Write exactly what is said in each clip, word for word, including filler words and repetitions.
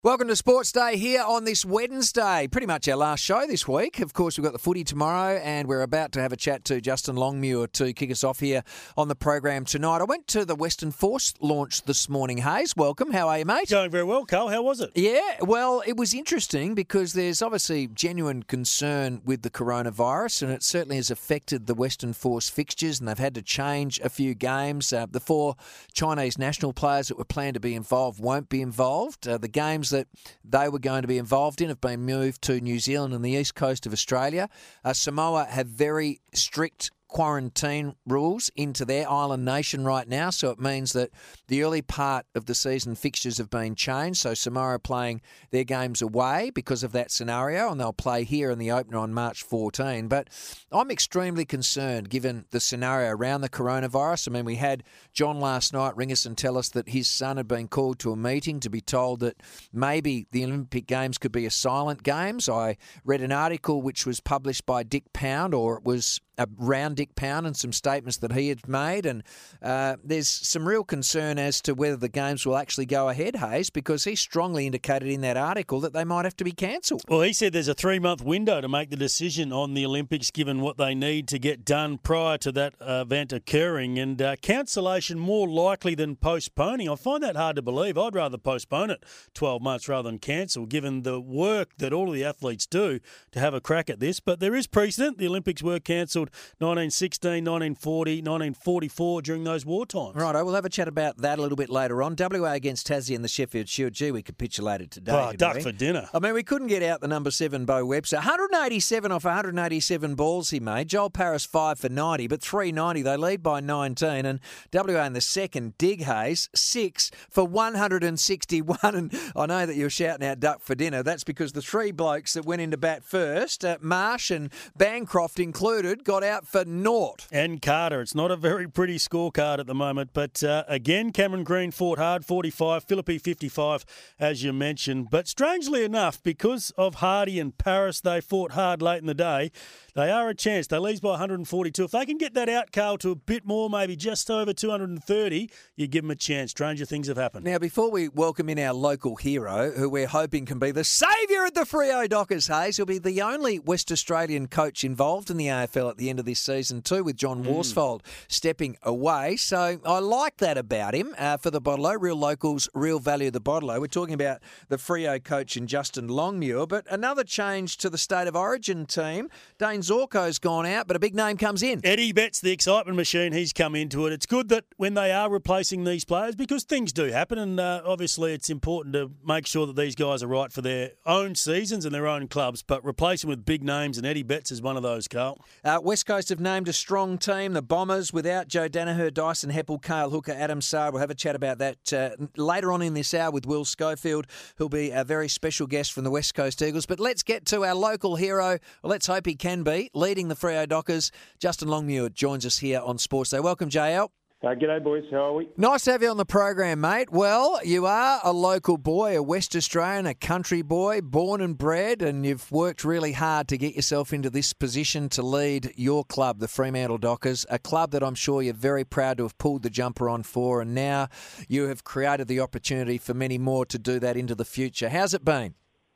Welcome to Sports Day here on this Wednesday. Pretty much our last show this week. Of course, we've got the footy tomorrow, and we're about to have a chat to Justin Longmuir to kick us off here on the program tonight. I went to the Western Force launch this morning. Hayes, welcome. How are you, mate? Going very well, Carl. How was it? Yeah, well, it was interesting because there's obviously genuine concern with the coronavirus, and it certainly has affected the Western Force fixtures, and they've had to change a few games. Uh, the four Chinese national players that were planned to be involved won't be involved. Uh, the games that they were going to be involved in have been moved to New Zealand and the east coast of Australia. Uh, Samoa have very strict quarantine rules into their island nation right now, so it means that the early part of the season fixtures have been changed. So Samoa are playing their games away because of that scenario, and they'll play here in the opener on March fourteenth. But I'm extremely concerned given the scenario around the coronavirus. I mean, we had John last night ring us and tell us that his son had been called to a meeting to be told that maybe the Olympic Games could be a silent games. I read an article which was published by Dick Pound, or it was around Dick Pound, and some statements that he had made, and uh, there's some real concern as to whether the games will actually go ahead, Hayes, because he strongly indicated in that article that they might have to be cancelled. Well, he said there's a three-month window to make the decision on the Olympics, given what they need to get done prior to that uh, event occurring, and uh, cancellation more likely than postponing. I find that hard to believe. I'd rather postpone it twelve months rather than cancel, given the work that all of the athletes do to have a crack at this. But there is precedent. The Olympics were cancelled nineteen sixteen, nineteen forty, nineteen forty-four during those war times. Right, we'll have a chat about that a little bit later on. W A against Tassie in the Sheffield Shield. Gee, we capitulated today. Oh, duck we? for dinner. I mean, we couldn't get out the number seven Bo Webster. one hundred eighty-seven off one hundred eighty-seven balls he made. Joel Paris five for ninety, but three ninety. They lead by nineteen. And W A in the second, Dig Hayes, six for one hundred sixty-one. And I know that you're shouting out duck for dinner. That's because the three blokes that went into bat first, uh, Marsh and Bancroft included, got out for naught. And Carter. It's not a very pretty scorecard at the moment, but uh, again, Cameron Green fought hard, forty-five, Philippi fifty-five, as you mentioned. But strangely enough, because of Hardy and Paris, they fought hard late in the day. They are a chance. They lead by one hundred forty-two. If they can get that out, Carl, to a bit more, maybe just over two hundred thirty, you give them a chance. Stranger things have happened. Now, before we welcome in our local hero, who we're hoping can be the saviour of the Freo Dockers, Hayes, he'll be the only West Australian coach involved in the A F L at the end of this season too, with John mm. Worsfold stepping away. So I like that about him uh, for the Bottle-O. Real locals, real value the Bottle-O. We're talking about the Freo coach in Justin Longmuir, but another change to the State of Origin team. Dane Zorko's gone out, but a big name comes in. Eddie Betts, the excitement machine, he's come into it. It's good that when they are replacing these players, because things do happen, and uh, obviously it's important to make sure that these guys are right for their own seasons and their own clubs, but replacing with big names, and Eddie Betts is one of those, Carl. Uh, West Coast have named a strong team, the Bombers, without Joe Danaher, Dyson Heppel, Cale Hooker, Adam Saad. We'll have a chat about that uh, later on in this hour with Will Schofield, who'll be a very special guest from the West Coast Eagles. But let's get to our local hero. Well, let's hope he can be, leading the Freo Dockers. Justin Longmuir joins us here on Sports Day. Welcome, J L. Uh, g'day, boys. How are we? Nice to have you on the program, mate. Well, you are a local boy, a West Australian, a country boy, born and bred, and you've worked really hard to get yourself into this position to lead your club, the Fremantle Dockers, a club that I'm sure you're very proud to have pulled the jumper on for, and now you have created the opportunity for many more to do that into the future. How's it been?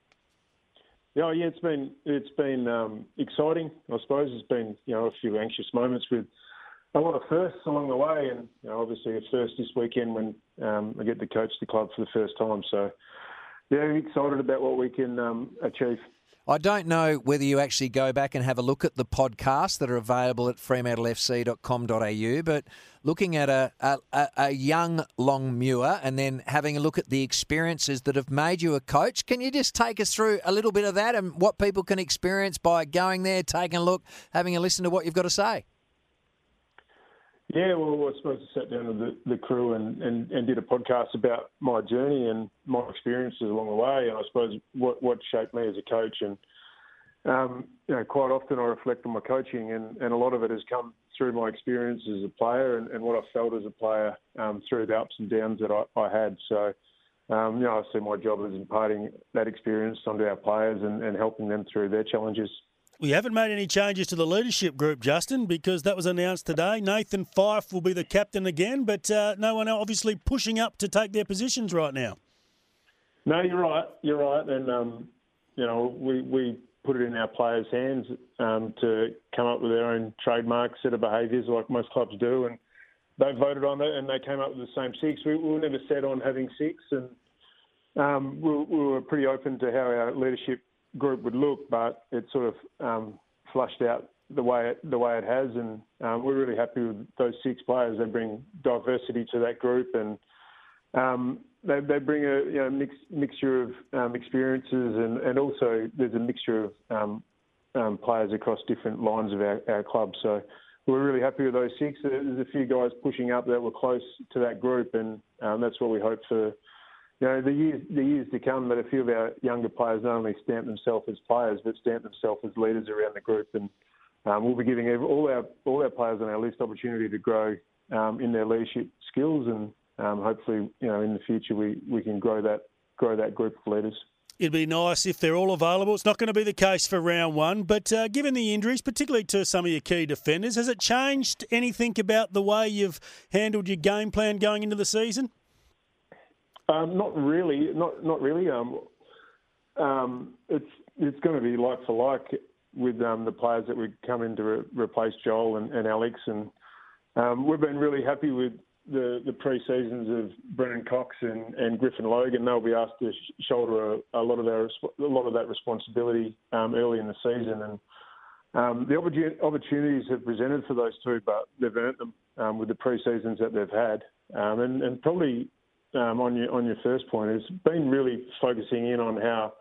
Yeah, yeah, it's been it's been um, exciting. I suppose there's been you know a few anxious moments with a lot of firsts along the way, and you know, obviously a first this weekend when um, I get to coach the club for the first time. So, yeah, excited about what we can um, achieve. I don't know whether you actually go back and have a look at the podcasts that are available at fremantle f c dot com dot a u, but looking at a, a, a young Longmuir and then having a look at the experiences that have made you a coach, can you just take us through a little bit of that and what people can experience by going there, taking a look, having a listen to what you've got to say? Yeah, well, I suppose I sat down with the, the crew and, and, and did a podcast about my journey and my experiences along the way, and I suppose what, what shaped me as a coach. And um, you know, quite often I reflect on my coaching, and, and a lot of it has come through my experience as a player and, and what I felt as a player um, through the ups and downs that I, I had. So, um, you know, I see my job as imparting that experience onto our players and, and helping them through their challenges. We haven't made any changes to the leadership group, Justin, because that was announced today. Nathan Fife will be the captain again, but uh, no one obviously pushing up to take their positions right now. No, you're right. You're right. And, um, you know, we, we put it in our players' hands um, to come up with their own trademark set of behaviours like most clubs do. And they voted on it and they came up with the same six. We, we were never set on having six. And um, we, we were pretty open to how our leadership group would look, but it sort of um, flushed out the way it, the way it has. And um, we're really happy with those six players. They bring diversity to that group and um, They, they bring a you know, mix, mixture of um, experiences and, and also there's a mixture of um, um, players across different lines of our, our club. So we're really happy with those six. There's a few guys pushing up that were close to that group, and um, that's what we hope for you know, the years, the years to come, that a few of our younger players not only stamp themselves as players but stamp themselves as leaders around the group. And um, we'll be giving all our all our players on our list opportunity to grow um, in their leadership skills, and Um, hopefully, you know, in the future we, we can grow that grow that group of leaders. It'd be nice if they're all available. It's not going to be the case for round one, but uh, given the injuries, particularly to some of your key defenders, has it changed anything about the way you've handled your game plan going into the season? Um, not really, not not really. Um, um, it's it's going to be like for like with um, the players that would come in to re- replace Joel and, and Alex, and um, we've been really happy with the, the pre-seasons of Brennan Cox and, and Griffin Logan. They'll be asked to sh- shoulder a, a lot of their a lot of that responsibility um, early in the season, and um, the opportun- opportunities have presented for those two, but they've earned them um, with the pre-seasons that they've had, um, and, and probably um, on your on your first point, it's been really focusing in on how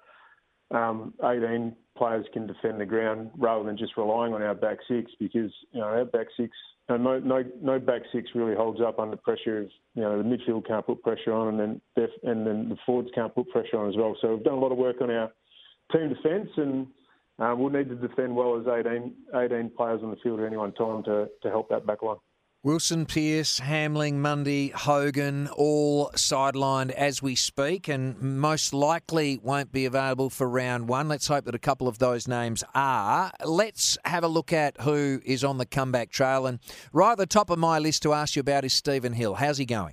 um, eighteen players can defend the ground rather than just relying on our back six, because you know our back six. And no, no, no back six really holds up under pressure. If, you know, the midfield can't put pressure on, and then def, and then the forwards can't put pressure on as well. So we've done a lot of work on our team defence, and uh, we'll need to defend well as eighteen, eighteen players on the field at any one time to, to help that back line. Wilson, Pearce, Hamling, Mundy, Hogan, all sidelined as we speak and most likely won't be available for round one. Let's hope that a couple of those names are. Let's have a look at who is on the comeback trail. And right at the top of my list to ask you about is Stephen Hill. How's he going?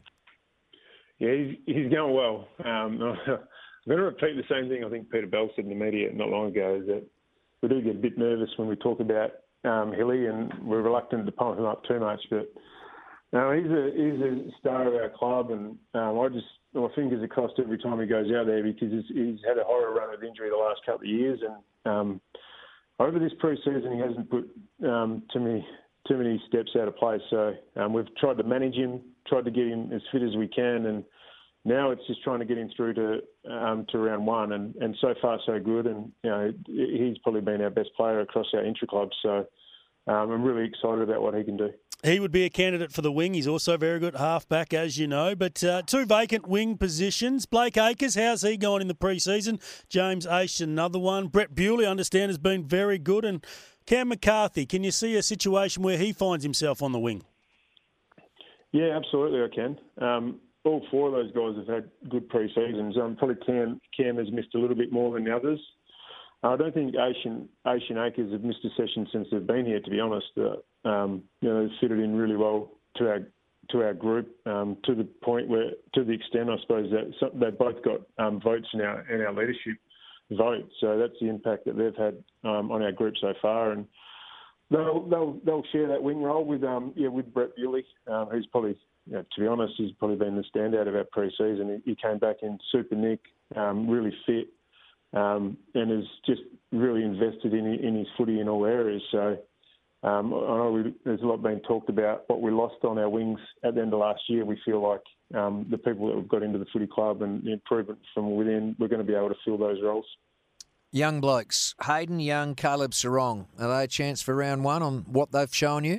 Yeah, he's, he's going well. Um, I'm going to repeat the same thing I think Peter Bell said in the media not long ago, is that we do get a bit nervous when we talk about Um, Hilly, and we're reluctant to pump him up too much, but no, he's a he's a star of our club, and um, I just my fingers are crossed every time he goes out there, because he's, he's had a horror run of injury the last couple of years, and um, over this pre-season he hasn't put um, too many too many steps out of place. So um, we've tried to manage him, tried to get him as fit as we can, and now it's just trying to get him through to um, to round one, and, and so far so good. And you know he's probably been our best player across our intra-club, so um, I'm really excited about what he can do. He would be a candidate for the wing. He's also very good half-back, as you know. But uh, two vacant wing positions. Blake Acres, how's he going in the pre-season? James Aish, another one. Brett Bewley, I understand, has been very good. And Cam McCarthy, can you see a situation where he finds himself on the wing? Yeah, absolutely I can. Um, all four of those guys have had good pre-seasons. Um, probably Cam, Cam has missed a little bit more than the others. I don't think Asian Asian Acres have missed a session since they've been here, to be honest. Uh, um, you know, they've fitted in really well to our to our group, um, to the point where, to the extent, I suppose, that some, they've both got um, votes in our in our leadership vote. So that's the impact that they've had um, on our group so far, and they'll they'll they'll share that wing role with um yeah with Brett Bewley, um, who's probably, you know, to be honest, he's probably been the standout of our pre-season. He, he came back in super nick, um, really fit. Um, and has just really invested in in his footy in all areas. So um, I know we, there's a lot being talked about what we lost on our wings at the end of last year. We feel like um, the people that we've got into the footy club and the improvement from within, we're going to be able to fill those roles. Young blokes, Hayden Young, Caleb Sarong, are they a chance for round one on what they've shown you?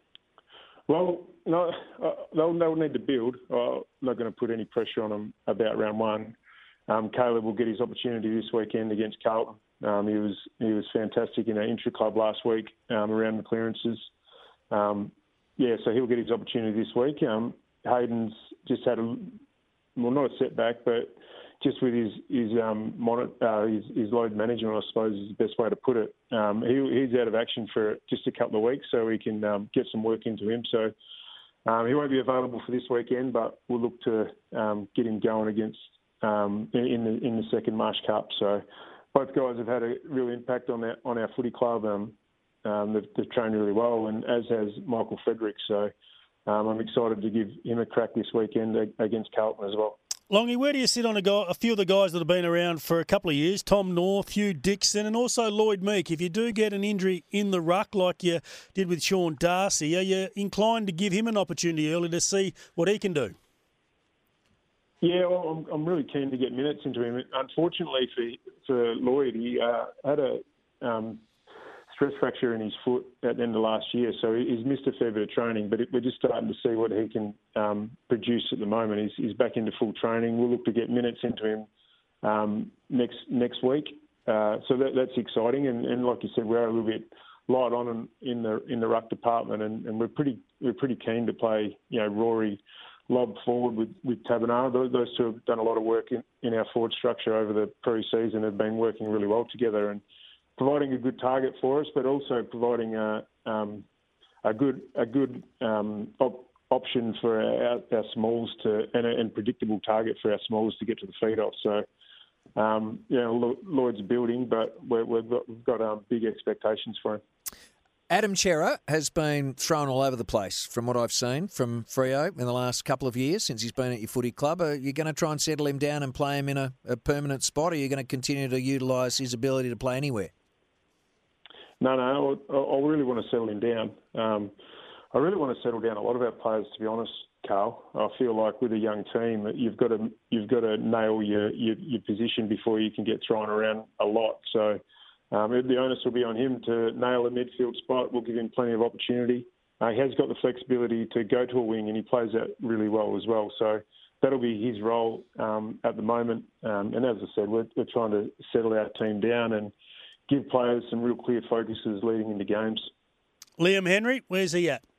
Well, no, uh, they'll, they'll need to build. Uh, I'm not going to put any pressure on them about round one. Um, Caleb will get his opportunity this weekend against Carlton. Um, he was he was fantastic in our intra-club last week um, around the clearances. Um, yeah, so he'll get his opportunity this week. Um, Hayden's just had a, well, not a setback, but just with his his um, mon- uh, his, his load management, I suppose, is the best way to put it. Um, he, he's out of action for just a couple of weeks, so we can um, get some work into him. So um, he won't be available for this weekend, but we'll look to um, get him going against um, in the in the second Marsh Cup. So both guys have had a real impact on our on our footy club. Um, um, they've, they've trained really well, and as has Michael Frederick. So um, I'm excited to give him a crack this weekend against Carlton as well. Longy, where do you sit on a, guy, a few of the guys that have been around for a couple of years? Tom North, Hugh Dixon, and also Lloyd Meek. If you do get an injury in the ruck like you did with Sean Darcy, are you inclined to give him an opportunity early to see what he can do? Yeah, well, I'm, I'm really keen to get minutes into him. Unfortunately for for Lloyd, he uh, had a um, stress fracture in his foot at the end of last year, so he's missed a fair bit of training, but it, we're just starting to see what he can um, produce at the moment. He's, he's back into full training. We'll look to get minutes into him um, next next week, uh, so that, that's exciting. And, and like you said, we're a little bit light on in, in the in the ruck department, and, and we're pretty we're pretty keen to play, you know, Rory lob forward with, with Tabanara. Those, those two have done a lot of work in, in our forward structure over the pre-season, have been working really well together and providing a good target for us, but also providing a um, a good a good um, op- option for our, our smalls to and a and predictable target for our smalls to get to the feed off. So, um, you know, Lloyd's building, but we're, we've got, we've got um, big expectations for him. Adam Cerra has been thrown all over the place from what I've seen from Freo in the last couple of years since he's been at your footy club. Are you going to try and settle him down and play him in a, a permanent spot, or are you going to continue to utilise his ability to play anywhere? No, no, I, I really want to settle him down. Um, I really want to settle down a lot of our players, to be honest, Carl. I feel like with a young team, you've got to you've got to nail your your, your position before you can get thrown around a lot. So um, the onus will be on him to nail a midfield spot. We'll give him plenty of opportunity. Uh, he has got the flexibility to go to a wing, and he plays that really well as well. So that'll be his role um, at the moment. Um, and as I said, we're, we're trying to settle our team down and give players some real clear focuses leading into games. Liam Henry, where's he at?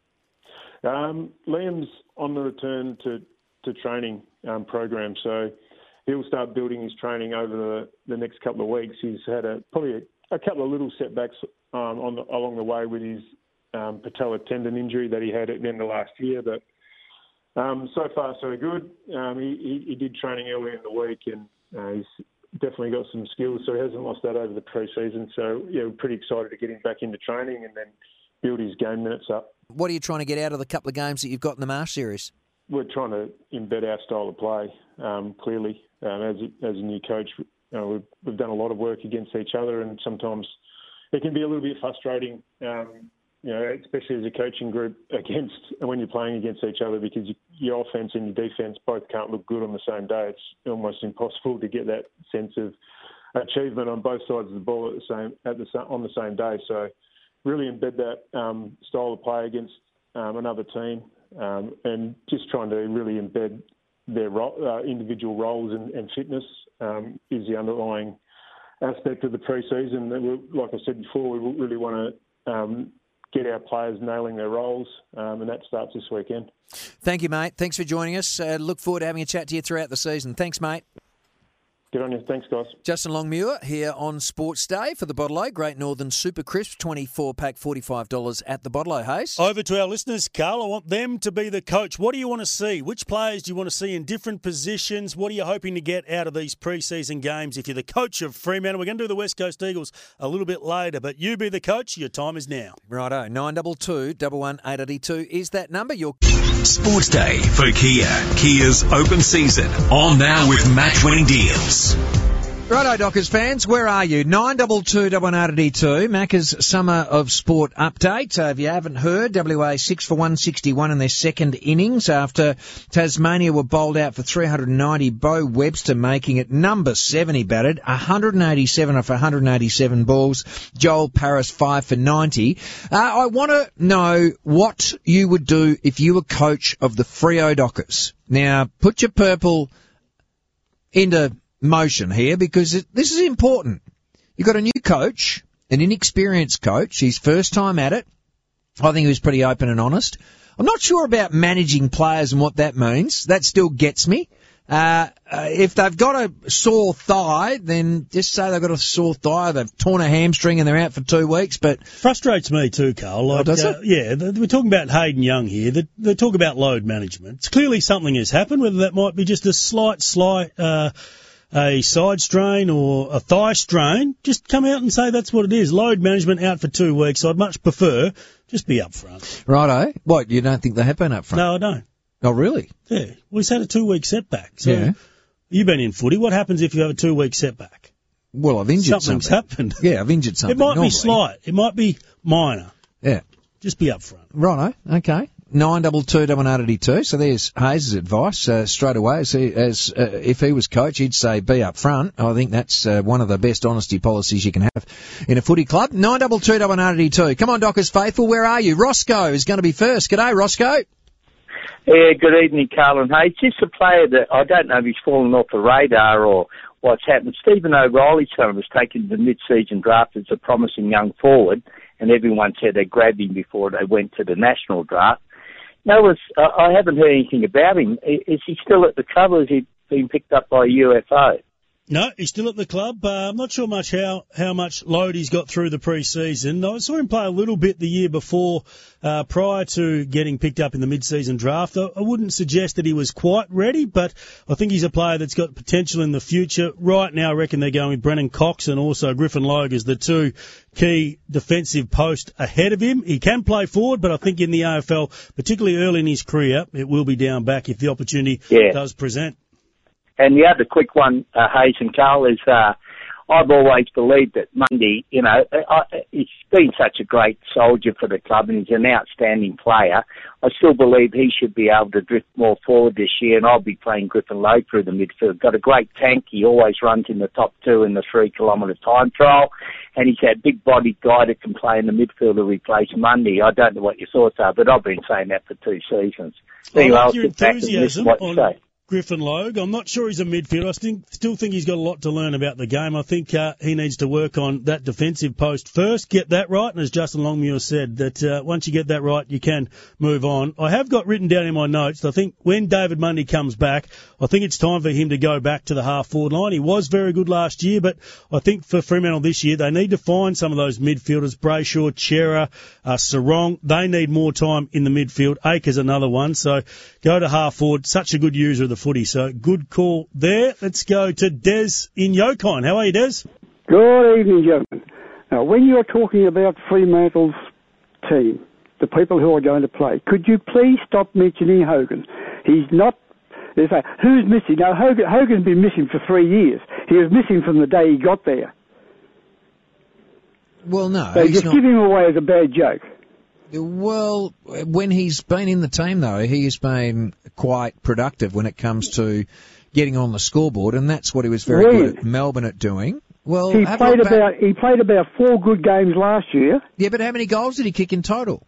Um, Liam's on the return to, to training um, program, so he'll start building his training over the, the next couple of weeks. He's had a, probably a, a couple of little setbacks um, on the, along the way with his um, patella tendon injury that he had at the end of last year, but um, so far so good. Um, he, he, he did training earlier in the week, and uh, he's definitely got some skills, so he hasn't lost that over the pre-season. So, yeah, we're pretty excited to get him back into training and then build his game minutes up. What are you trying to get out of the couple of games that you've got in the Marsh series? We're trying to embed our style of play, um, clearly. Um, as, a, as a new coach, you know, we've, we've done a lot of work against each other, and sometimes it can be a little bit frustrating, um, you know, especially as a coaching group against when you're playing against each other, because you, your offense and your defense both can't look good on the same day. It's almost impossible to get that sense of achievement on both sides of the ball at the same at the on the same day. So really embed that um, style of play against um, another team, um, and just trying to really embed their ro- uh, individual roles and, and fitness um, is the underlying aspect of the pre-season. Like I said before, we really want to um, get our players nailing their roles, um, and that starts this weekend. Thank you, mate. Thanks for joining us. Uh, look forward to having a chat to you throughout the season. Thanks, mate. Good on you. Thanks, guys. Justin Longmuir here on Sports Day for the Bottle-O. Great Northern Super Crisp, twenty-four pack, forty-five dollars at the Bottle-O, Hayes. Over to our listeners, Carl. I want them to be the coach. What do you want to see? Which players do you want to see in different positions? What are you hoping to get out of these pre-season games? If you're the coach of Fremantle, we're going to do the West Coast Eagles a little bit later, but you be the coach. Your time is now. Righto. nine two two, one one eight eight two is that number. Your Sports Day for Kia. Kia's open season. On now with match-winning deals. Righto, Dockers fans, where are you? nine two two, one one eight eight two, Macca's Summer of Sport update. Uh, if you haven't heard, W A six for one sixty-one in their second innings after Tasmania were bowled out for three hundred ninety. Bo Webster making it number seven, he batted, one hundred eighty-seven off one hundred eighty-seven balls. Joel Paris, five for ninety. Uh, I want to know what you would do if you were coach of the Freo Dockers. Now, put your purple into motion here, because it, this is important. You've got a new coach, an inexperienced coach. He's first time at it. I think he was pretty open and honest. I'm not sure about managing players and what that means. That still gets me. Uh, uh, if they've got a sore thigh, then just say they've got a sore thigh, they've torn a hamstring and they're out for two weeks. But frustrates me too, Carl. Like, oh, does uh, it? Yeah, the, we're talking about Hayden Young here. They, they talk about load management. It's clearly something has happened, whether that might be just a slight, slight, uh, a side strain or a thigh strain. Just come out and say that's what it is. Load management out for two weeks. I'd much prefer just be up front. Righto. What, you don't think they have been up front? No, I don't. Oh, really? Yeah. We've had a two-week setback. So Yeah. You've been in footy. What happens if you have a two-week setback? Well, I've injured Something's something. happened. Yeah, I've injured something. It might normally. be slight. It might be minor. Yeah. Just be up front. Righto. Okay. Nine double two double eighty two. So there's Hayes' advice uh, straight away. As, he, as uh, if he was coach, he'd say be up front. I think that's uh, one of the best honesty policies you can have in a footy club. Nine double two double eighty two. Come on, Dockers faithful. Where are you? Roscoe is going to be first. G'day, Roscoe. Yeah, good evening, Carl and Hayes. Just a player that I don't know if he's fallen off the radar or what's happened. Stephen O'Reilly's son was taken to the mid-season draft as a promising young forward, and everyone said they'd grab him before they went to the national draft. No, was, uh, I haven't heard anything about him. Is he still at the club, or has he been picked up by U F O? No, he's still at the club. Uh, I'm not sure much how, how much load he's got through the pre-season. I saw him play a little bit the year before, uh, prior to getting picked up in the mid-season draft. I, I wouldn't suggest that he was quite ready, but I think he's a player that's got potential in the future. Right now, I reckon they're going with Brennan Cox and also Griffin Logue as the two key defensive posts ahead of him. He can play forward, but I think in the A F L, particularly early in his career, it will be down back if the opportunity yeah. does present. And the other quick one, uh, Hayes and Carl, is uh, I've always believed that Mundy, you know, I, he's been such a great soldier for the club and he's an outstanding player. I still believe he should be able to drift more forward this year, and I'll be playing Griffin Logue through the midfield. Got a great tank. He always runs in the top two in the three-kilometre time trial, and he's that big-bodied guy that can play in the midfield to replace Mundy. I don't know what your thoughts are, but I've been saying that for two seasons. Anyway, I like I'll your sit back and listen enthusiasm to what you on say. Griffin Logue. I'm not sure he's a midfielder. I still, still think he's got a lot to learn about the game. I think uh, he needs to work on that defensive post first, get that right, and as Justin Longmuir said, that uh, once you get that right, you can move on. I have got written down in my notes, I think when David Mundy comes back, I think it's time for him to go back to the half-forward line. He was very good last year, but I think for Fremantle this year, they need to find some of those midfielders, Brayshaw, Chera, uh, Sarong. They need more time in the midfield. Acres another one, so go to half-forward. Such a good user of the footy, so good call there. Let's go to Des in Yokine. How are you, Des? Good evening, gentlemen. Now, when you're talking about Fremantle's team, the people who are going to play, could you please stop mentioning Hogan? He's not... They say, who's missing? Now, Hogan, Hogan's been missing for three years. He was missing from the day he got there. Well, no. So he's just not... give him away as a bad joke. Well, when he's been in the team, though, he has been quite productive when it comes to getting on the scoreboard, and that's what he was very When? good at Melbourne at doing. Well, He have a played look back- about he played about four good games last year. Yeah, but how many goals did he kick in total?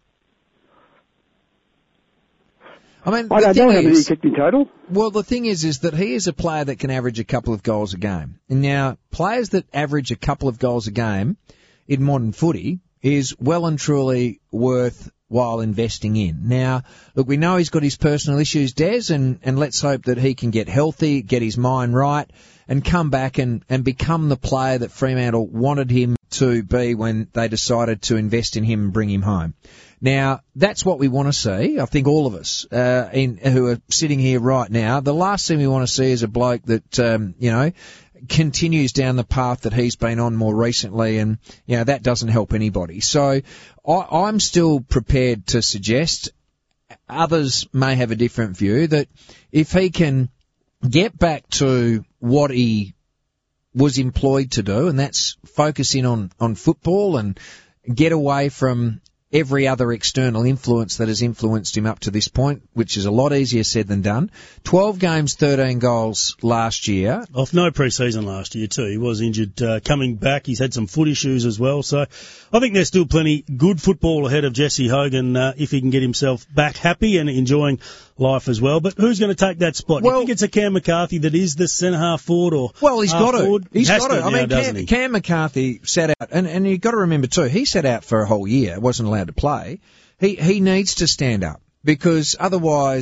I mean, I the don't thing know how many he is, kicked in total. well, the thing is, is that he is a player that can average a couple of goals a game. And now, players that average a couple of goals a game in modern footy is well and truly worthwhile investing in. Now, look, we know he's got his personal issues, Des, and, and let's hope that he can get healthy, get his mind right, and come back and, and become the player that Fremantle wanted him to be when they decided to invest in him and bring him home. Now, that's what we want to see. I think all of us uh, in, who are sitting here right now, the last thing we want to see is a bloke that, um, you know, continues down the path that he's been on more recently, and, you know, that doesn't help anybody. So I, I'm still prepared to suggest, others may have a different view, that if he can get back to what he was employed to do, and that's focusing on, on football and get away from every other external influence that has influenced him up to this point, which is a lot easier said than done. twelve games, thirteen goals last year. Off no pre-season last year too. He was injured uh, coming back. He's had some foot issues as well. So I think there's still plenty good football ahead of Jesse Hogan uh, if he can get himself back happy and enjoying life as well. But who's going to take that spot? Well, Do you think it's a Cam McCarthy that is the centre half forward, or well, he's got forward? to. He's he has got to. to I now, mean, doesn't Cam, he? Cam McCarthy sat out, and and you've got to remember too, he sat out for a whole year, wasn't allowed to play. He he needs to stand up because otherwise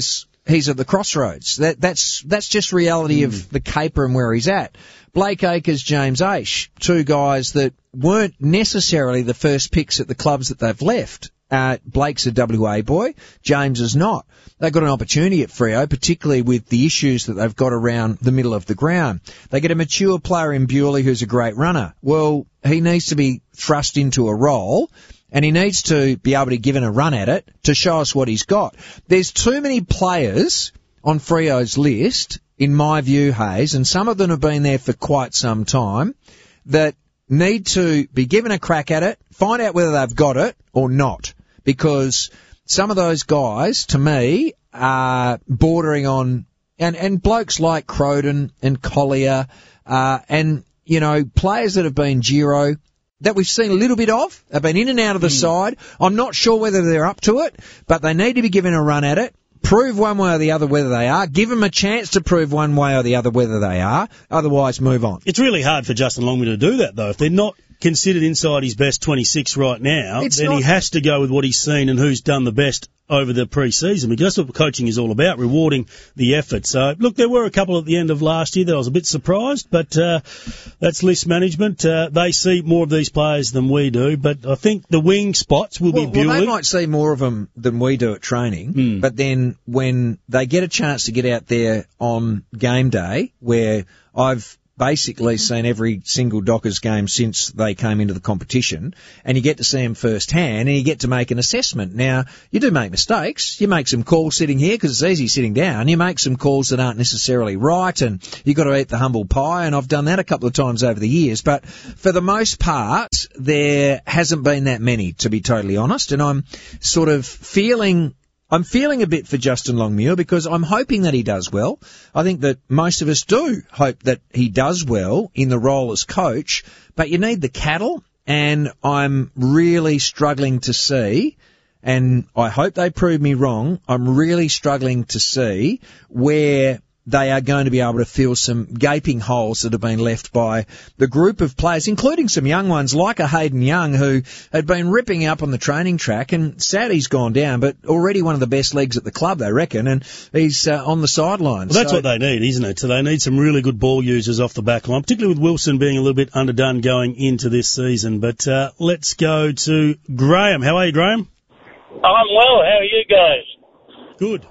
he's at the crossroads. That, that's that's just reality mm. of the caper and where he's at. Blake Acres, James Aish, two guys that weren't necessarily the first picks at the clubs that they've left. Uh, Blake's a W A boy, James is not. They've got an opportunity at Freo, particularly with the issues that they've got around the middle of the ground. They get a mature player in Bewley who's a great runner. Well, he needs to be thrust into a role, and he needs to be able to give it a run at it to show us what he's got. There's too many players on Freo's list, in my view, Hayes, and some of them have been there for quite some time, that need to be given a crack at it, find out whether they've got it or not. Because some of those guys, to me, are bordering on, and, and blokes like Croden and Collier, uh, and, you know, players that have been Giro, that we've seen a little bit of, have been in and out of the mm. side. I'm not sure whether they're up to it, but they need to be given a run at it. Prove one way or the other whether they are. Give them a chance to prove one way or the other whether they are. Otherwise, move on. It's really hard for Justin Longmuir to do that, though. If they're not considered inside his best twenty-six right now, it's then not... he has to go with what he's seen and who's done the best over the pre-season, because that's what coaching is all about, rewarding the effort. So, look, there were a couple at the end of last year that I was a bit surprised, but uh, that's list management. Uh, they see more of these players than we do, but I think the wing spots will well, be Bewley. Well, they might see more of them than we do at training, mm. but then when they get a chance to get out there on game day, where I've basically seen every single Dockers game since they came into the competition, and you get to see them firsthand, and you get to make an assessment. Now, you do make mistakes. You make some calls sitting here because it's easy sitting down. You make some calls that aren't necessarily right, and you've got to eat the humble pie, and I've done that a couple of times over the years. But for the most part, there hasn't been that many, to be totally honest, and I'm sort of feeling... I'm feeling a bit for Justin Longmuir because I'm hoping that he does well. I think that most of us do hope that he does well in the role as coach, but you need the cattle, and I'm really struggling to see, and I hope they prove me wrong, I'm really struggling to see where they are going to be able to fill some gaping holes that have been left by the group of players, including some young ones like a Hayden Young, who had been ripping up on the training track, and sad he's gone down, but already one of the best legs at the club, they reckon, and he's uh, on the sidelines. Well, that's so, what they need, isn't it? So they need some really good ball users off the back line, particularly with Wilson being a little bit underdone going into this season. But uh, let's go to Graham. How are you, Graham? I'm well. How are you guys? Good.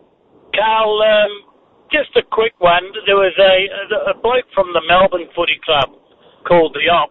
Carl, um... just a quick one. There was a, a bloke from the Melbourne Footy Club called the Ox,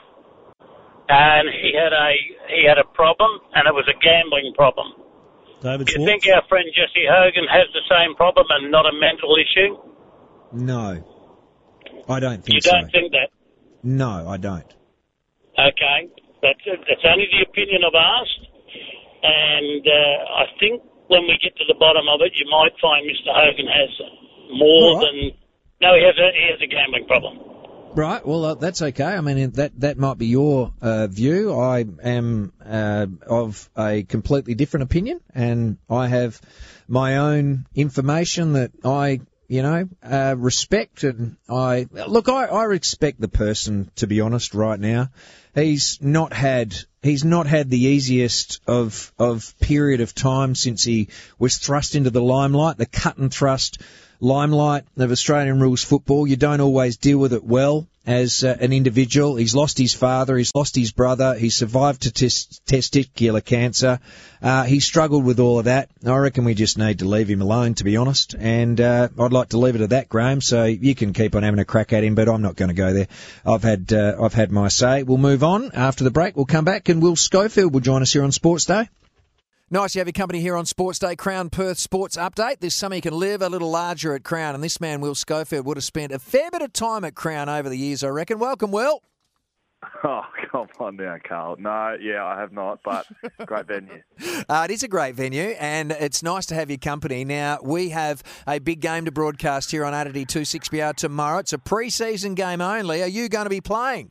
and he had a he had a problem, and it was a gambling problem. David Do you Schwartz? think our friend Jesse Hogan has the same problem and not a mental issue? No, I don't think you so. You don't think that? No, I don't. Okay, that's that's only the opinion I've asked, and uh, I think when we get to the bottom of it, you might find Mister Hogan has more right. than... No, he has a, he has a gambling problem. Right, well, uh, that's okay. I mean, that that might be your uh, view. I am uh, of a completely different opinion, and I have my own information that I, you know, uh, respect. And I look, I, I respect the person, to be honest, right now. He's not had... He's not had the easiest of of period of time since he was thrust into the limelight, the cut and thrust limelight of Australian rules football. You don't always deal with it well as uh, an individual. He's lost his father, he's lost his brother, he survived to tes- testicular cancer. Uh, he struggled with all of that. I reckon we just need to leave him alone, to be honest. And uh, I'd like to leave it at that, Graham. So you can keep on having a crack at him, but I'm not going to go there. I've had uh, I've had my say. We'll move on after the break. We'll come back, and Will Schofield will join us here on Sports Day. Nice to have your company here on Sports Day. Crown Perth Sports Update. This summer you can live a little larger at Crown, and this man, Will Schofield, would have spent a fair bit of time at Crown over the years, I reckon. Welcome, Will. Oh, come on now, Carl. No, yeah, I have not, but great venue. Uh, it is a great venue, and it's nice to have your company. Now, we have a big game to broadcast here on R T D two sixty R tomorrow. It's a pre-season game only. Are you going to be playing?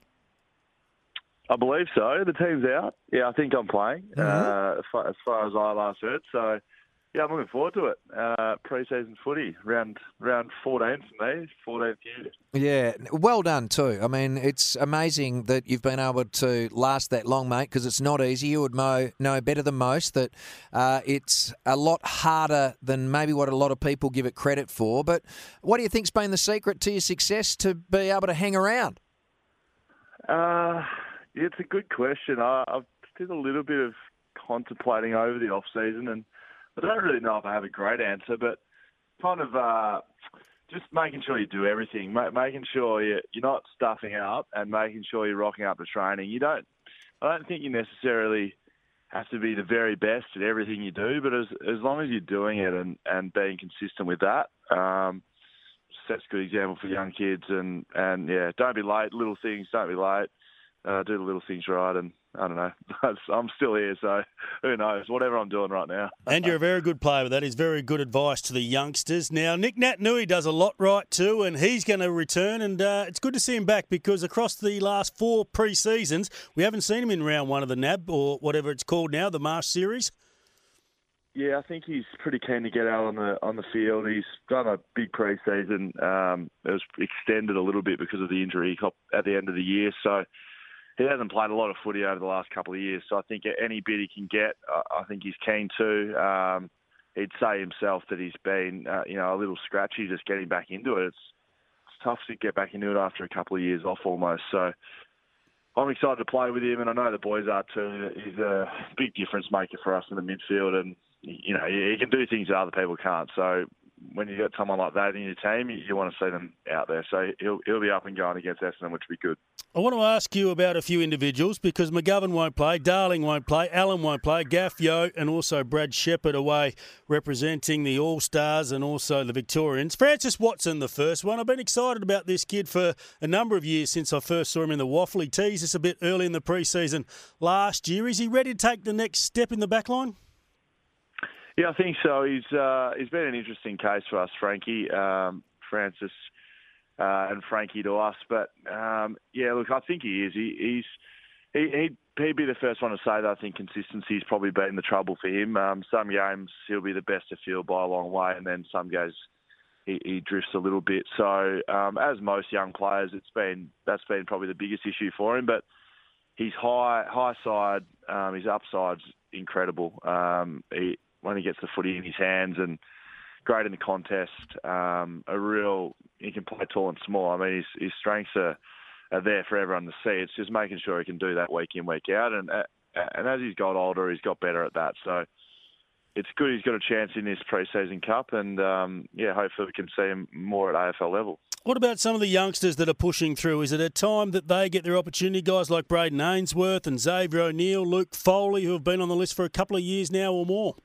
I believe so. The team's out. Yeah, I think I'm playing, mm-hmm. uh, as, far, as far as I last heard. So, Yeah, I'm looking forward to it. Uh, pre-season footy, round round fourteen for me, fourteenth year. Yeah, well done too. I mean, it's amazing that you've been able to last that long, mate, because it's not easy. You would know, know better than most that uh, it's a lot harder than maybe what a lot of people give it credit for. But what do you think's been the secret to your success to be able to hang around? Uh, yeah, it's a good question. I, I've did a little bit of contemplating over the off-season, and I don't really know if I have a great answer, but kind of uh, just making sure you do everything, ma- making sure you're, you're not stuffing up and making sure you're rocking up to training. You don't, I don't think you necessarily have to be the very best at everything you do, but as as long as you're doing it and, and being consistent with that, um, sets a good example for young kids. And, and yeah, don't be late, little things, don't be late. Uh, do the little things right, and I don't know. I'm still here, so who knows? Whatever I'm doing right now. And you're a very good player. That is very good advice to the youngsters. Now, Nick Naitanui does a lot right too, and he's going to return, and uh, it's good to see him back because across the last four pre-seasons, we haven't seen him in round one of the N A B, or whatever it's called now, the Marsh Series. Yeah, I think he's pretty keen to get out on the on the field. He's done a big pre-season. Um, it was extended a little bit because of the injury he got at the end of the year, so he hasn't played a lot of footy over the last couple of years, so I think any bit he can get, I think he's keen to. Um, he'd say himself that he's been, uh, you know, a little scratchy just getting back into it. It's, it's tough to get back into it after a couple of years off almost. So I'm excited to play with him, and I know the boys are too. He's a big difference maker for us in the midfield, and you know he can do things that other people can't. So when you got someone like that in your team, you, you want to see them out there. So he'll he'll be up and going against Essendon, which will be good. I want to ask you about a few individuals because McGovern won't play, Darling won't play, Allen won't play, Gaff, Yo, and also Brad Shepherd away representing the All-Stars and also the Victorians. Francis Watson, the first one. I've been excited about this kid for a number of years since I first saw him in the Waffle. He teased us a bit early in the pre-season last year. Is he ready to take the next step in the back line? Yeah, I think so. He's uh, he's been an interesting case for us, Frankie, um, Francis. Uh, and Frankie to us, but um, yeah, look, I think he is. He, he's he, he'd, he'd be the first one to say that I think consistency's probably been the trouble for him. Um, some games he'll be the best to field by a long way, and then some games he, he drifts a little bit. So um, as most young players, it's been that's been probably the biggest issue for him. But he's high high side, um, his upside's incredible. Um, he, when he gets the footy in his hands and great in the contest, um, a real, he can play tall and small. I mean, his, his strengths are, are there for everyone to see. It's just making sure he can do that week in, week out. And uh, and as he's got older, he's got better at that. So it's good he's got a chance in this pre-season cup. And, um, yeah, hopefully we can see him more at A F L level. What about some of the youngsters that are pushing through? Is it a time that they get their opportunity? Guys like Braden Ainsworth and Xavier O'Neill, Luke Foley, who have been on the list for a couple of years now or more?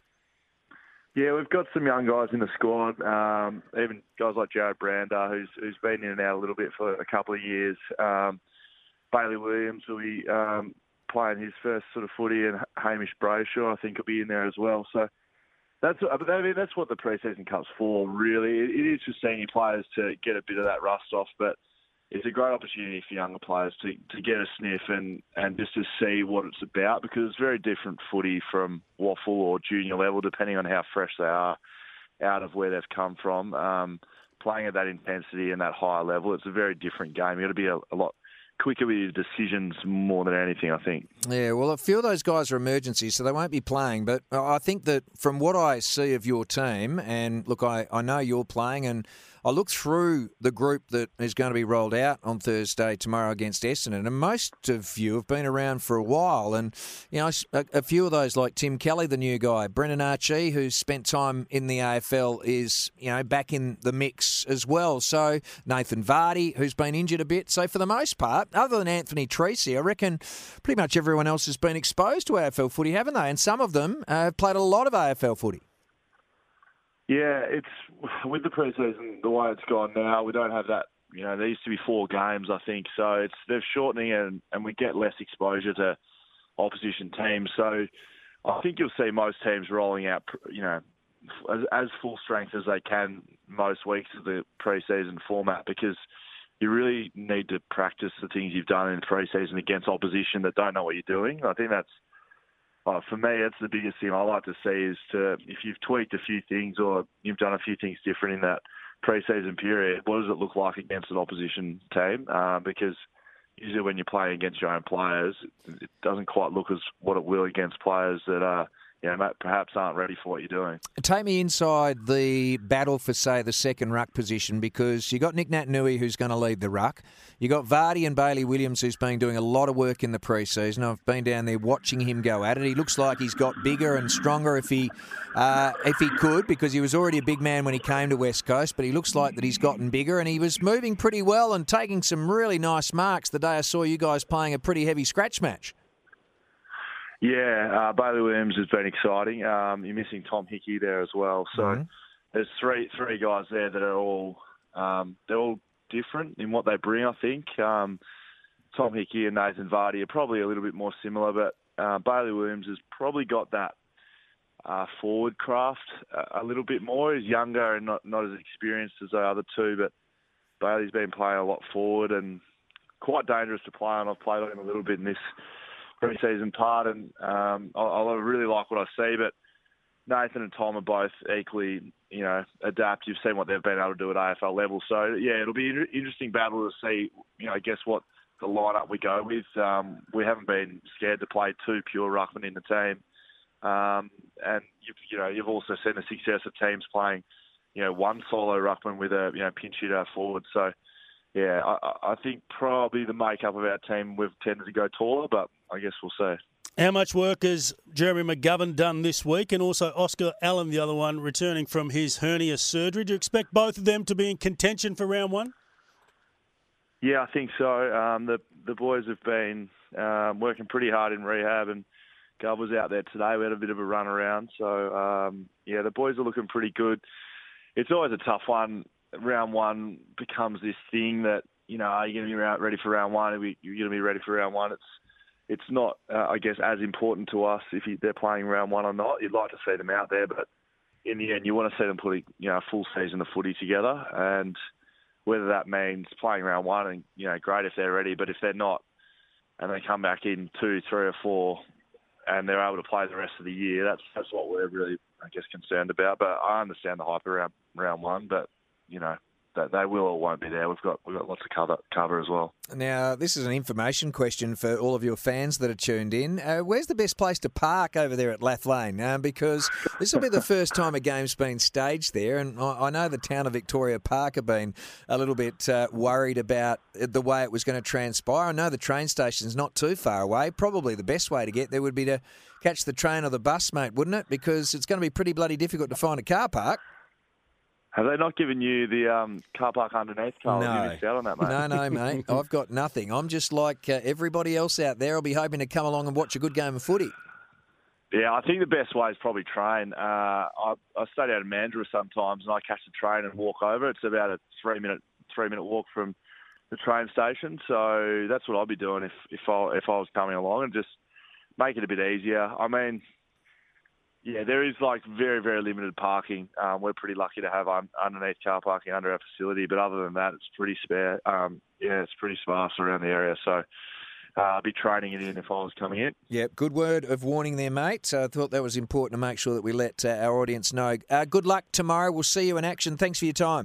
Yeah, we've got some young guys in the squad, um, even guys like Jared Brander, who's who's been in and out a little bit for a couple of years. Um, Bailey Williams will be um, playing his first sort of footy, and Hamish Brayshaw, I think, will be in there as well. So that's I mean, that's what the pre-season cup's for, really. It, it is for senior players to get a bit of that rust off, but it's a great opportunity for younger players to, to get a sniff and, and just to see what it's about, because it's very different footy from waffle or junior level, depending on how fresh they are out of where they've come from. Um, playing at that intensity and that higher level, it's a very different game. You've got to be a, a lot quicker with your decisions more than anything, I think. Yeah, well, a few of those guys are emergencies, so they won't be playing. But I think that from what I see of your team, and look, I, I know you're playing, and I look through the group that is going to be rolled out on Thursday, tomorrow against Essendon, and most of you have been around for a while. And, you know, a, a few of those, like Tim Kelly, the new guy, Brendan Archie, who's spent time in the A F L, is, you know, back in the mix as well. So Nathan Vardy, who's been injured a bit. So for the most part, other than Anthony Treacy, I reckon pretty much everyone else has been exposed to A F L footy, haven't they? And some of them uh, have played a lot of A F L footy. Yeah, it's with the pre-season, the way it's gone now, we don't have that. You know, there used to be four games, I think, so it's they're shortening it, and, and we get less exposure to opposition teams. So I think you'll see most teams rolling out, you know, as, as full strength as they can most weeks of the pre-season format, because you really need to practice the things you've done in the pre-season against opposition that don't know what you're doing. I think that's Oh, for me, that's the biggest thing I like to see is to if you've tweaked a few things or you've done a few things different in that pre-season period, what does it look like against an opposition team? Uh, because usually when you're playing against your own players, it doesn't quite look as what it will against players that are, you know, perhaps aren't ready for what you're doing. Take me inside the battle for, say, the second ruck position, because you got Nick Naitanui who's going to lead the ruck. You got Vardy and Bailey Williams who's been doing a lot of work in the pre-season. I've been down there watching him go at it. He looks like he's got bigger and stronger if he uh, if he could, because he was already a big man when he came to West Coast, but he looks like that he's gotten bigger, and he was moving pretty well and taking some really nice marks the day I saw you guys playing a pretty heavy scratch match. Yeah, uh, Bailey Williams has been exciting. Um, you're missing Tom Hickey there as well. So mm-hmm. there's three three guys there that are all um, they're all different in what they bring. I think um, Tom Hickey and Nathan Vardy are probably a little bit more similar, but uh, Bailey Williams has probably got that uh, forward craft a, a little bit more. He's younger and not not as experienced as the other two, but Bailey's been playing a lot forward and quite dangerous to play on. I've played on him a little bit in this pre-season part, and um, I, I really like what I see. But Nathan and Tom are both equally, you know, adapt. You've seen what they've been able to do at A F L level. So yeah, it'll be an interesting battle to see, you know, I guess what the lineup we go with. Um, we haven't been scared to play two pure ruckmen in the team, um, and you've, you know, you've also seen the success of teams playing, you know, one solo ruckman with a, you know, pinch hitter forward. So. Yeah, I, I think probably the makeup of our team, we've tended to go taller, but I guess we'll see. How much work has Jeremy McGovern done this week, and also Oscar Allen, the other one, returning from his hernia surgery? Do you expect both of them to be in contention for round one? Yeah, I think so. Um, the the boys have been um, working pretty hard in rehab, and Gov was out there today. We had a bit of a run around. So, um, yeah, the boys are looking pretty good. It's always a tough one. Round one becomes this thing that, you know, are you going to be ready for round one? Are you going to be ready for round one? It's it's not, uh, I guess, as important to us if you, they're playing round one or not. You'd like to see them out there, but in the end, you want to see them put, you know, a full season of footy together. And whether that means playing round one, and, you know, great if they're ready, but if they're not, and they come back in two, three or four, and they're able to play the rest of the year, that's that's what we're really, I guess, concerned about. But I understand the hype around round one, but you know, that they will or won't be there. We've got we've got lots of cover cover as well. Now, this is an information question for all of your fans that are tuned in. Uh, where's the best place to park over there at Lath Lane? Uh, because this will be the first time a game's been staged there, and I, I know the town of Victoria Park have been a little bit uh, worried about the way it was going to transpire. I know the train station's not too far away. Probably the best way to get there would be to catch the train or the bus, mate, wouldn't it? Because it's going to be pretty bloody difficult to find a car park. Have they not given you the um, car park underneath, Carl? No. You missed out on that, mate. No, no, mate. I've got nothing. I'm just like uh, everybody else out there. I'll be hoping to come along and watch a good game of footy. Yeah, I think the best way is probably train. Uh, I, I stayed out of Mandurah sometimes, and I catch the train and walk over. It's about a three-minute three-minute walk from the train station. So that's what I'd be doing if if I if I was coming along, and just make it a bit easier. I mean. Yeah, there is like very, very limited parking. Um, we're pretty lucky to have un- underneath car parking under our facility, but other than that, it's pretty spare. Um, yeah, it's pretty sparse around the area, so uh, I'll be training it in if I was coming in. Yeah, good word of warning there, mate. So I thought that was important to make sure that we let uh, our audience know. Uh, good luck tomorrow. We'll see you in action. Thanks for your time.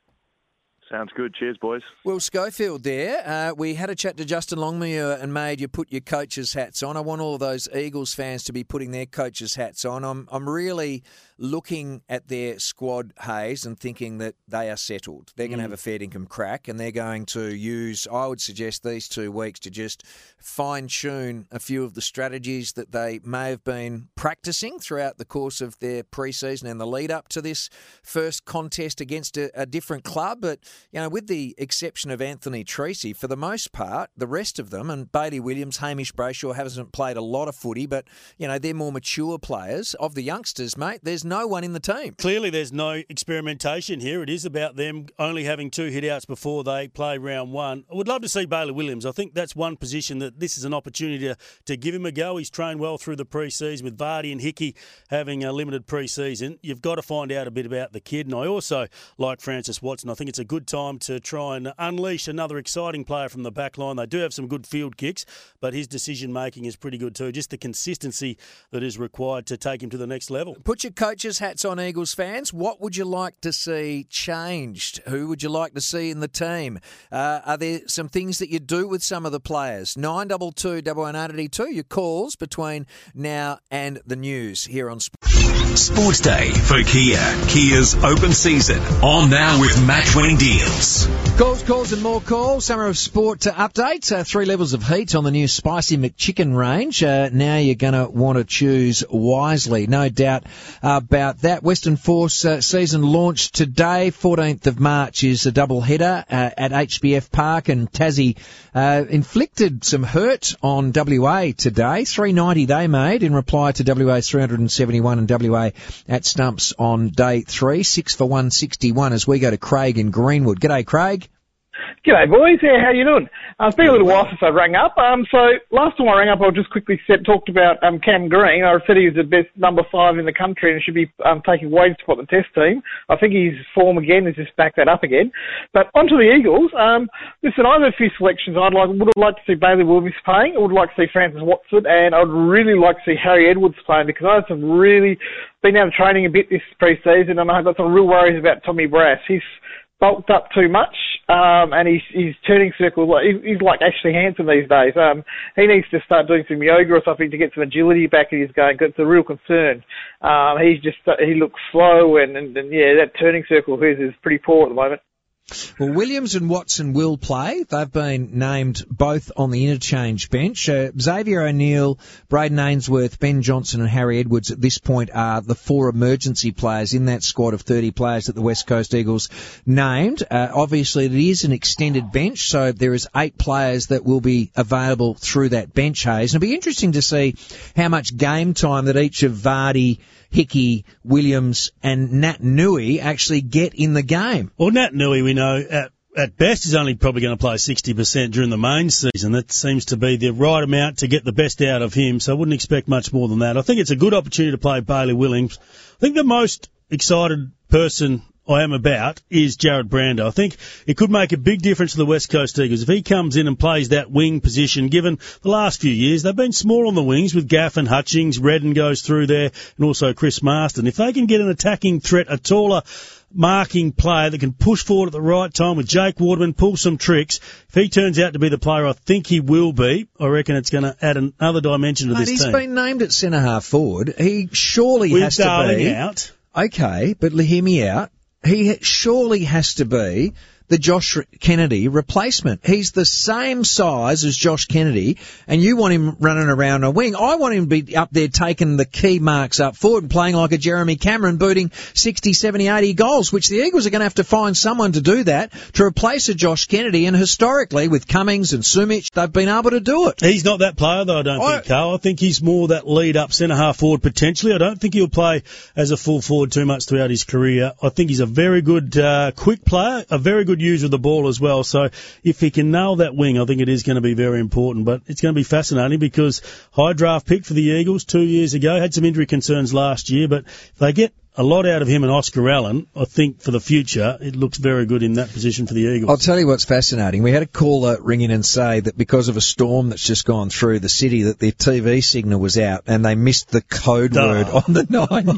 Sounds good. Cheers, boys. Will Schofield there. Uh, we had a chat to Justin Longmuir and made you put your coach's hats on. I want all of those Eagles fans to be putting their coach's hats on. I'm I'm really looking at their squad, Hayes, and thinking that they are settled. They're going to mm. have a fair income crack, and they're going to use, I would suggest, these two weeks to just fine-tune a few of the strategies that they may have been practicing throughout the course of their pre-season and the lead-up to this first contest against a, a different club. But you know, with the exception of Anthony Treacy, for the most part, the rest of them, and Bailey Williams, Hamish Brayshaw hasn't played a lot of footy, but, you know, they're more mature players. Of the youngsters, mate, there's no one in the team. Clearly there's no experimentation here. It is about them only having two hit-outs before they play round one. I would love to see Bailey Williams. I think that's one position that this is an opportunity to, to give him a go. He's trained well through the pre-season with Vardy and Hickey having a limited pre-season. You've got to find out a bit about the kid. And I also like Francis Watson. I think it's a good good time to try and unleash another exciting player from the back line. They do have some good field kicks, but his decision-making is pretty good too. Just the consistency that is required to take him to the next level. Put your coaches' hats on, Eagles fans. What would you like to see changed? Who would you like to see in the team? Uh, are there some things that you do with some of the players? nine two two, one one eight two, your calls between now and the news here on Sports. Sports Day for Kia. Kia's open season. On now with match-winning deals. Calls, calls and more calls. Summer of Sport to update. Uh, three levels of heat on the new Spicy McChicken range. Uh, now you're going to want to choose wisely. No doubt about that. Western Force uh, season launched today. fourteenth of March is a double header uh, at H B F Park, and Tassie uh, inflicted some hurt on W A today. three ninety they made in reply to W A's three seventy-one, and W A at Stumps on day three. Six for one sixty-one as we go to Craig in Greenwood. G'day, Craig. G'day, boys. Yeah, how you doing? Uh, it's been a little while since I rang up. Um, so last time I rang up, I just quickly said, talked about um, Cam Green. I said he was the best number five in the country and should be um, taking wages to put the test team. I think his form again has just backed that up again. But onto the Eagles. Um, listen, I have a few selections. I'd like, would have liked to see Bailey Williams playing. I would like to see Francis Watford, and I'd really like to see Harry Edwards playing, because I had some really been out of training a bit this pre-season, and I've got some real worries about Tommy Brass. He's bulked up too much, um, and he's, he's turning circles. He's, he's like Ashley Hansen these days. Um, he needs to start doing some yoga or something to get some agility back in his game, because it's a real concern. Um, he's just, he looks slow, and, and, and yeah, that turning circle of his is pretty poor at the moment. Well, Williams and Watson will play. They've been named both on the interchange bench. Uh, Xavier O'Neill, Braden Ainsworth, Ben Johnson and Harry Edwards at this point are the four emergency players in that squad of thirty players that the West Coast Eagles named. Uh, obviously, it is an extended bench, so there is eight players that will be available through that bench, Hayes. And it'll be interesting to see how much game time that each of Vardy, Hickey, Williams and Nat Nui actually get in the game. Well, Nat Nui, we know, at, at best is only probably going to play sixty percent during the main season. That seems to be the right amount to get the best out of him, so I wouldn't expect much more than that. I think it's a good opportunity to play Bailey Williams. I think the most excited person I am about is Jared Brando. I think it could make a big difference to the West Coast Eagles if he comes in and plays that wing position, given the last few years they've been small on the wings with Gaff and Hutchings. Redden goes through there, and also Chris Marston. If they can get an attacking threat, a taller marking player that can push forward at the right time with Jake Waterman, pull some tricks, if he turns out to be the player I think he will be, I reckon it's going to add another dimension to Mate, this he's team. He's been named at centre-half forward. He surely with has Darling to be... out. Okay, but hear me out. He surely has to be the Josh Kennedy replacement. He's the same size as Josh Kennedy, and you want him running around a wing. I want him to be up there taking the key marks up forward and playing like a Jeremy Cameron, booting sixty, seventy, eighty goals, which the Eagles are going to have to find someone to do that, to replace a Josh Kennedy, and historically, with Cummings and Sumich, they've been able to do it. He's not that player, though, I don't I, think, Carl. I think he's more that lead-up centre-half forward, potentially. I don't think he'll play as a full forward too much throughout his career. I think he's a very good, uh, quick player, a very good user of the ball as well. So if he can nail that wing, I think it is going to be very important. But it's going to be fascinating because high draft pick for the Eagles two years ago, had some injury concerns last year, but if they get a lot out of him and Oscar Allen, I think for the future, it looks very good in that position for the Eagles. I'll tell you what's fascinating. We had a caller ring in and say that because of a storm that's just gone through the city, that their T V signal was out and they missed the code oh. word on the Nine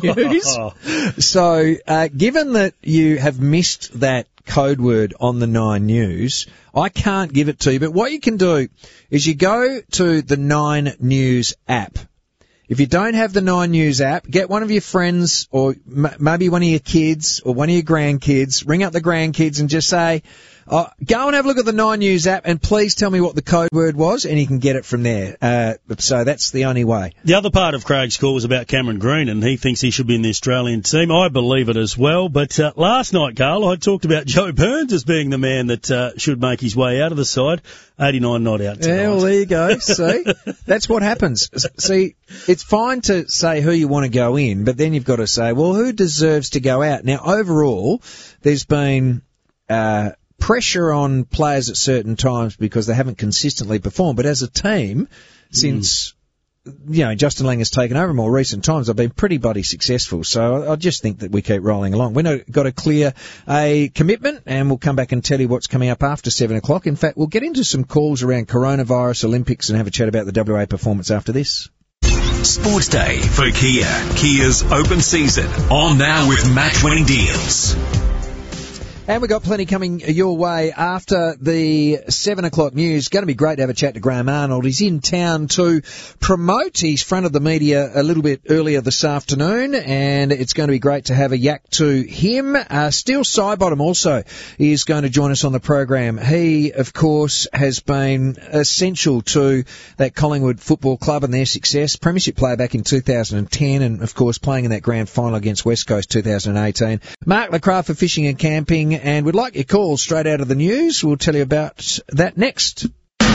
News. So, uh, given that you have missed that code word on the Nine News, I can't give it to you, but what you can do is you go to the Nine News app. If you don't have the Nine News app, get one of your friends or m- maybe one of your kids or one of your grandkids, ring up the grandkids and just say, oh, go and have a look at the Nine News app and please tell me what the code word was, and you can get it from there. Uh, so that's the only way. The other part of Craig's call was about Cameron Green, and he thinks he should be in the Australian team. I believe it as well. But uh, last night, Carl, I talked about Joe Burns as being the man that uh, should make his way out of the side. eighty-nine not out tonight. Yeah, well, there you go. See? That's what happens. See, it's fine to say who you want to go in, but then you've got to say, well, who deserves to go out? Now, overall, there's been uh, pressure on players at certain times because they haven't consistently performed. But as a team, since you know, Justin Lang has taken over in more recent times, I've been pretty bloody successful. So I, I just think that we keep rolling along. We've got to clear a commitment, and we'll come back and tell you what's coming up after seven o'clock. In fact, we'll get into some calls around coronavirus, Olympics, and have a chat about the W A performance after this. Sports Day for Kia. Kia's open season. On now with match-winning deals. And we've got plenty coming your way after the seven o'clock news. Going to be great to have a chat to Graham Arnold. He's in town to promote. He's front of the media a little bit earlier this afternoon, and it's going to be great to have a yak to him. Uh, Steele Sidebottom also is going to join us on the program. He, of course, has been essential to that Collingwood Football Club and their success. Premiership player back in two thousand ten, and, of course, playing in that grand final against West Coast two thousand eighteen. Mark LeCraft for Fishing and Camping. And we'd like your calls straight out of the news. We'll tell you about that next.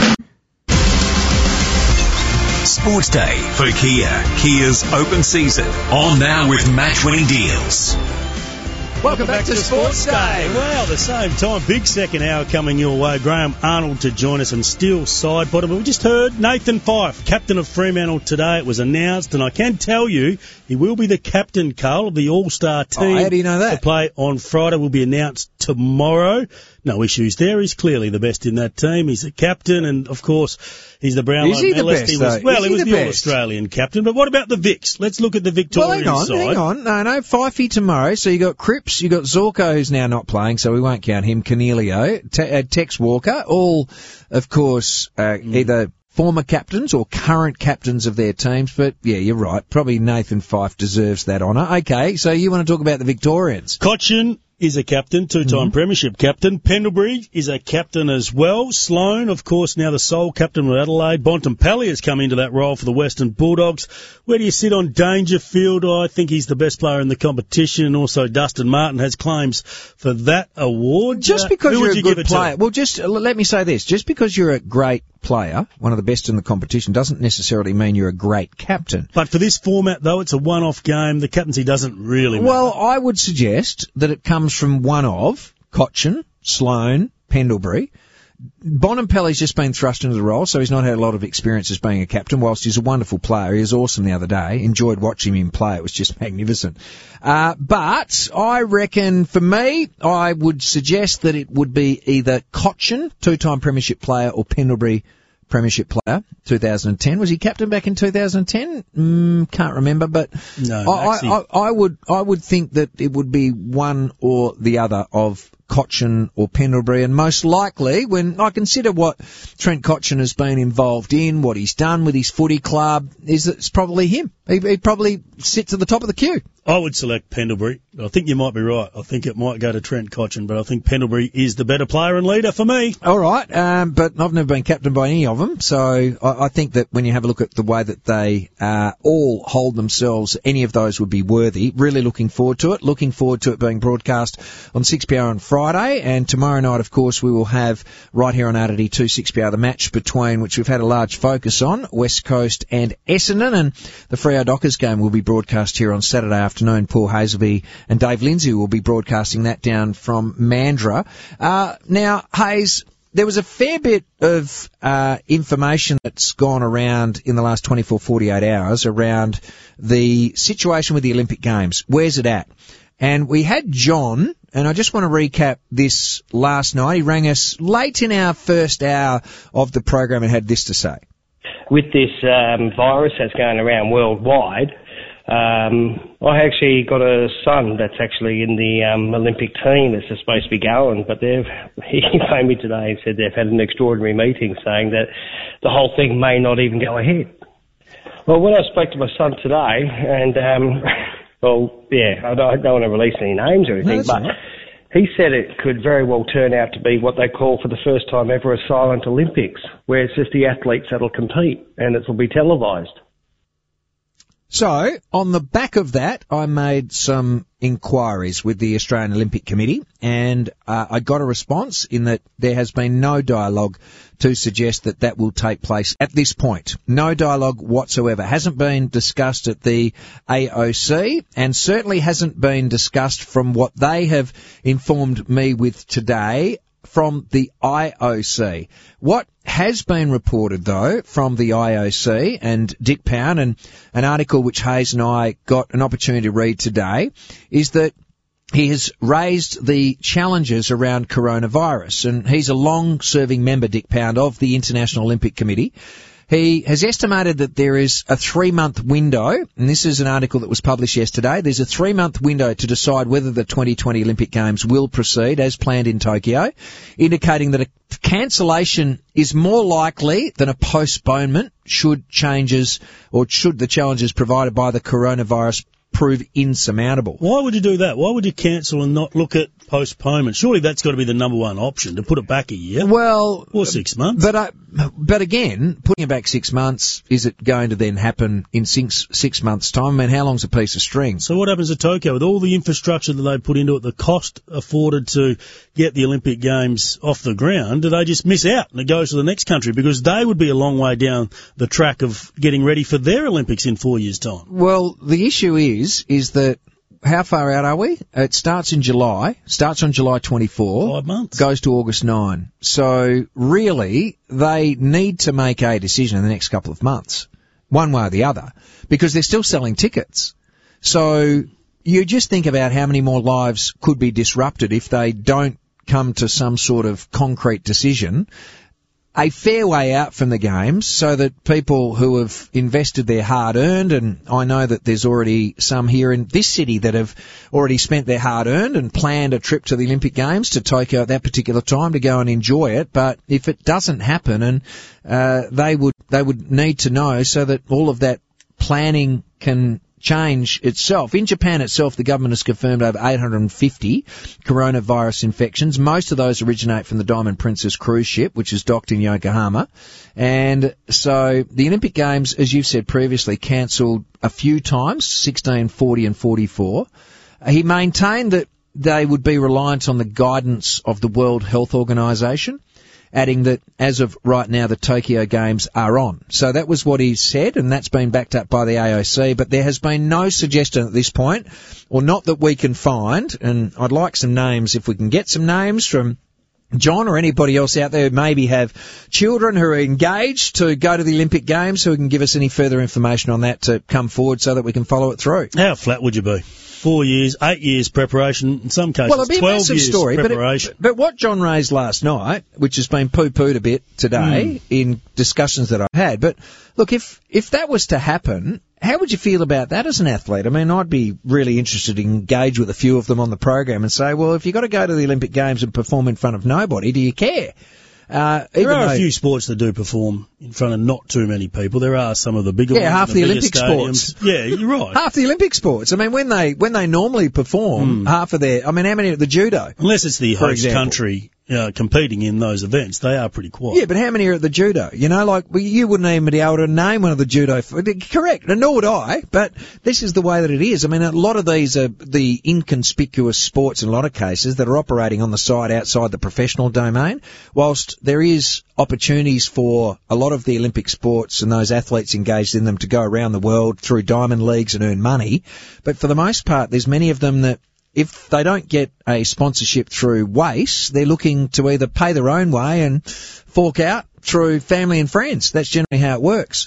Sports Day for Kia. Kia's open season. On now with match-winning deals. Welcome, Welcome back, back to, to Sports Day. Day. Well, the same time, big second hour coming your way. Graham Arnold to join us and Steele Sidebottom. We just heard Nathan Fyfe, captain of Fremantle today. It was announced, and I can tell you he will be the captain, Carl, of the All-Star team. Oh, how do you know that? To play on Friday will be announced tomorrow. No issues there. He's clearly the best in that team. He's the captain, and, of course, he's the Brownlow medalist. Is he the best, he was, though? Well, Is he he was the, the best? All-Australian captain. But what about the Vicks? Let's look at the Victorian well, hang on, side. hang on. No, no, Fyfey tomorrow. So you got Cripps, you got Zorko, who's now not playing, so we won't count him. Cornelio, Te- uh, Tex Walker, all, of course, uh, mm. either former captains or current captains of their teams. But, yeah, you're right. Probably Nathan Fyfe deserves that honour. Okay, so you want to talk about the Victorians. Cochin is a captain, two-time mm-hmm. premiership captain. Pendlebury is a captain as well. Sloane, of course, now the sole captain of Adelaide. Bontempelli has come into that role for the Western Bulldogs. Where do you sit on Dangerfield? I think he's the best player in the competition. Also, Dustin Martin has claims for that award. Just uh, because you're a you good player. Well, just uh, let me say this. Just because you're a great player, one of the best in the competition, doesn't necessarily mean you're a great captain. But for this format, though, it's a one-off game. The captaincy doesn't really matter. Well, I would suggest that it comes from one of Cochin, Sloane, Pendlebury. Bontempelli's just been thrust into the role, so he's not had a lot of experience as being a captain. Whilst he's a wonderful player, he was awesome the other day. Enjoyed watching him play. It was just magnificent. Uh, but I reckon, for me, I would suggest that it would be either Cochin, two-time premiership player, or Pendlebury, premiership player, two thousand ten. Was he captain back in two thousand ten? Mm, can't remember, but no, I, I, I, I would I would think that it would be one or the other of Cochin or Pendlebury, and most likely, when I consider what Trent Cochin has been involved in, what he's done with his footy club, is that it's probably him. He, he probably sits at the top of the queue. I would select Pendlebury. I think you might be right. I think it might go to Trent Cochin, but I think Pendlebury is the better player and leader for me. All right, um, but I've never been captain by any of them, so I, I think that when you have a look at the way that they uh, all hold themselves, any of those would be worthy. Really looking forward to it. Looking forward to it being broadcast on six p m on Friday, and tomorrow night, of course, we will have right here on R T D two six p m the match between, which we've had a large focus on, West Coast and Essendon, and the Freo Dockers game will be broadcast here on Saturday afternoon. Paul Hazelby and Dave Lindsay will be broadcasting that down from Mandurah. Uh, now, Hayes, there was a fair bit of uh, information that's gone around in the last twenty-four, forty-eight hours around the situation with the Olympic Games. Where's it at? And we had John, and I just want to recap this last night. He rang us late in our first hour of the program and had this to say. With this um, virus that's going around worldwide, um, I actually got a son that's actually in the um, Olympic team that's supposed to be going, but they've he phoned me today and said they've had an extraordinary meeting saying that the whole thing may not even go ahead. Well, when I spoke to my son today, and um, well, yeah, I don't, I don't want to release any names or anything, no, but right. He said it could very well turn out to be what they call for the first time ever a silent Olympics, where it's just the athletes that'll compete and it will be televised. So, on the back of that, I made some inquiries with the Australian Olympic Committee, and uh, I got a response in that there has been no dialogue to suggest that that will take place at this point. No dialogue whatsoever. Hasn't been discussed at the A O C, and certainly hasn't been discussed from what they have informed me with today from the I O C. What has been reported, though, from the I O C and Dick Pound, and an article which Hayes and I got an opportunity to read today, is that he has raised the challenges around coronavirus, and he's a long-serving member, Dick Pound, of the International Olympic Committee. He has estimated that there is a three-month window, and this is an article that was published yesterday. There's a three-month window to decide whether the twenty twenty Olympic Games will proceed as planned in Tokyo, indicating that a cancellation is more likely than a postponement should changes or should the challenges provided by the coronavirus prove insurmountable. Why would you do that? Why would you cancel and not look at postponement? Surely that's got to be the number one option, to put it back a year. Well, or six months. But uh, but again, putting it back six months, is it going to then happen in six six months' time? I mean, how long's a piece of string? So what happens at Tokyo with all the infrastructure that they put into it, the cost afforded to get the Olympic Games off the ground? Do they just miss out and it goes to the next country because they would be a long way down the track of getting ready for their Olympics in four years' time? Well, the issue is is that how far out are we? It starts in July, starts on July twenty-fourth. Five months. Goes to August ninth. So really, they need to make a decision in the next couple of months, one way or the other, because they're still selling tickets. So you just think about how many more lives could be disrupted if they don't come to some sort of concrete decision. A fair way out from the games so that people who have invested their hard-earned, and I know that there's already some here in this city that have already spent their hard-earned and planned a trip to the Olympic Games to Tokyo at that particular time to go and enjoy it. But if it doesn't happen, and uh, they would they would need to know so that all of that planning can change itself. In Japan itself, the government has confirmed over eight hundred fifty coronavirus infections. Most of those originate from the Diamond Princess cruise ship, which is docked in Yokohama. And so the Olympic Games, as you've said previously, cancelled a few times, sixteen, forty and forty-four. He maintained that they would be reliant on the guidance of the World Health Organization, adding that as of right now the Tokyo Games are on. So that was what he said, and that's been backed up by the A O C, but there has been no suggestion at this point, or not that we can find, and I'd like some names, if we can get some names from John or anybody else out there who maybe have children who are engaged to go to the Olympic Games, who can give us any further information on that to come forward so that we can follow it through. How flat would you be? Four years, eight years preparation, in some cases well, it'd be twelve a massive years story, preparation. But, it, but what John raised last night, which has been poo-pooed a bit today mm. in discussions that I've had, but look, if if that was to happen, how would you feel about that as an athlete? I mean, I'd be really interested to engage with a few of them on the program and say, well, if you've got to go to the Olympic Games and perform in front of nobody, do you care? Uh, there are though, a few sports that do perform in front of not too many people. There are some of the bigger yeah, ones. half the, the Olympic stadiums. sports. Yeah, you're right. Half the Olympic sports. I mean, when they when they normally perform, mm. half of their. I mean, how many at the judo? Unless it's the host country uh, competing in those events, they are pretty quiet. Yeah, but how many are at the judo? You know, like well, you wouldn't even be able to name one of the judo. Correct, and nor would I. But this is the way that it is. I mean, a lot of these are the inconspicuous sports in a lot of cases that are operating on the side outside the professional domain. Whilst there is opportunities for a lot of the Olympic sports and those athletes engaged in them to go around the world through diamond leagues and earn money, but for the most part, there's many of them that if they don't get a sponsorship through W A S, they're looking to either pay their own way and fork out through family and friends. That's generally how it works.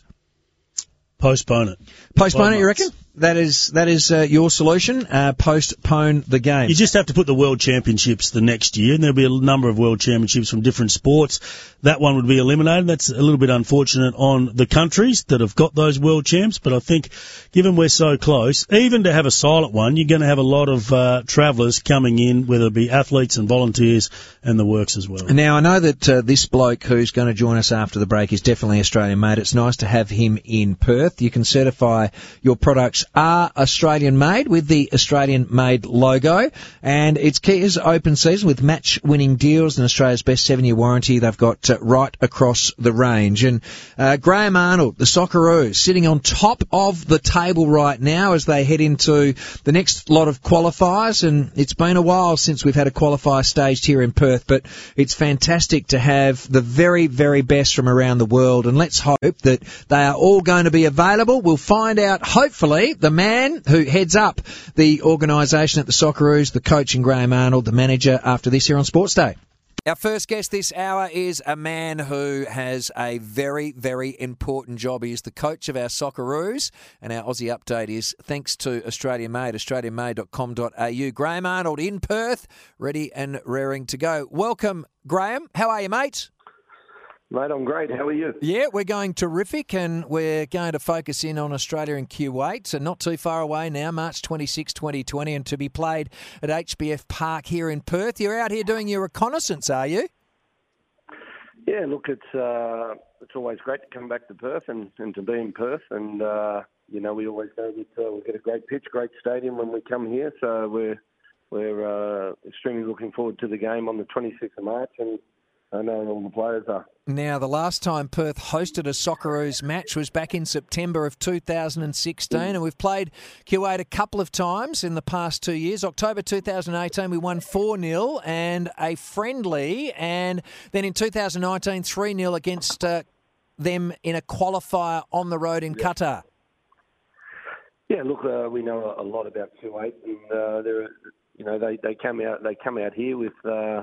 Postpone it. Postpone it, you reckon? That is that is uh, your solution. Uh, postpone the game. You just have to put the World Championships the next year, and there'll be a number of World Championships from different sports. That one would be eliminated. That's a little bit unfortunate on the countries that have got those World Champs, but I think given we're so close, even to have a silent one, you're going to have a lot of uh, travellers coming in, whether it be athletes and volunteers and the works as well. Now, I know that uh, this bloke who's going to join us after the break is definitely Australian-made. It's nice to have him in Perth. You can certify your products are Australian-made with the Australian-made logo, and it's Kia's open season with match-winning deals and Australia's best seven-year warranty. They've got uh, right across the range. And uh, Graham Arnold, the Socceroos, sitting on top of the table right now as they head into the next lot of qualifiers, and it's been a while since we've had a qualifier staged here in Perth, but it's fantastic to have the very, very best from around the world, and let's hope that they are all going to be available. We'll find out, hopefully, the man who heads up the organisation at the Socceroos, the coach in Graham Arnold, the manager, after this here on Sports Day. Our first guest this hour is a man who has a very, very important job. He is the coach of our Socceroos, and our Aussie update is thanks to Australian Made, australian made dot com dot a u. Graham Arnold in Perth, ready and raring to go. Welcome, Graham. How are you, mate? Mate, I'm great. How are you? Yeah, we're going terrific, and we're going to focus in on Australia and Kuwait. So not too far away now, March twenty-sixth, twenty twenty, and to be played at H B F Park here in Perth. You're out here doing your reconnaissance, are you? Yeah, look, it's uh, it's always great to come back to Perth and, and to be in Perth. And, uh, you know, we always know that uh, we get a great pitch, great stadium when we come here. So we're, we're uh, extremely looking forward to the game on the twenty-sixth of March, and I know all the players are. Now, the last time Perth hosted a Socceroos match was back in September of two thousand sixteen, and we've played Kuwait a couple of times in the past two years. October two thousand eighteen, we won four nil and a friendly, and then in two thousand nineteen, three nil against uh, them in a qualifier on the road in yeah. Qatar. Yeah, look, uh, we know a lot about Kuwait, and uh, they're, you know, they, they come out they come out here with. Uh,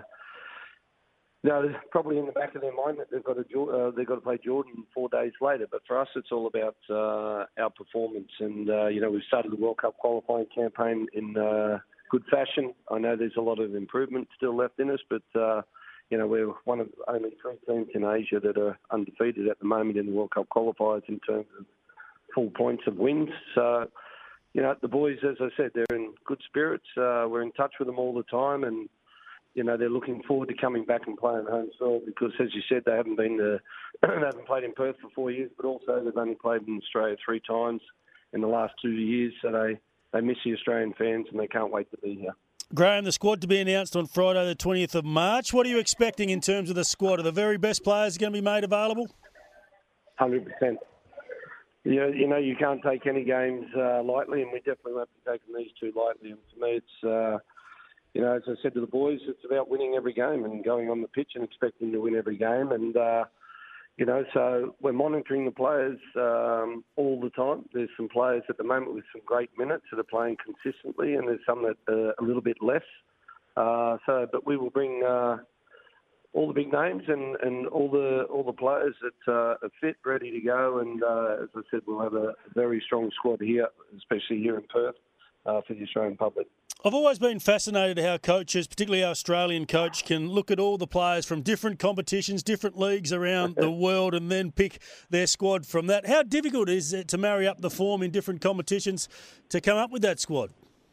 No, probably in the back of their mind that they've got to uh, they've got to play Jordan four days later. But for us, it's all about uh, our performance. And uh, you know, we've started the World Cup qualifying campaign in uh, good fashion. I know there's a lot of improvement still left in us, but uh, you know, we're one of only three teams in Asia that are undefeated at the moment in the World Cup qualifiers in terms of full points of wins. So, you know, the boys, as I said, they're in good spirits. Uh, we're in touch with them all the time, and you know, they're looking forward to coming back and playing home soil because, as you said, they haven't been to, they haven't played in Perth for four years, but also they've only played in Australia three times in the last two years. So they, they miss the Australian fans and they can't wait to be here. Graham, the squad to be announced on Friday the twentieth of March. What are you expecting in terms of the squad? Are the very best players going to be made available? one hundred percent. You, you know, you can't take any games uh, lightly, and we definitely won't be taking these two lightly. And for me, it's... Uh, You know, as I said to the boys, it's about winning every game and going on the pitch and expecting to win every game. And, uh, you know, so we're monitoring the players um, all the time. There's some players at the moment with some great minutes that are playing consistently, and there's some that are a little bit less. Uh, so, but we will bring uh, all the big names and, and all the all the players that uh, are fit, ready to go. And uh, as I said, we'll have a very strong squad here, especially here in Perth, uh, for the Australian public. I've always been fascinated how coaches, particularly our Australian coach, can look at all the players from different competitions, different leagues around the world, and then pick their squad from that. How difficult is it to marry up the form in different competitions to come up with that squad?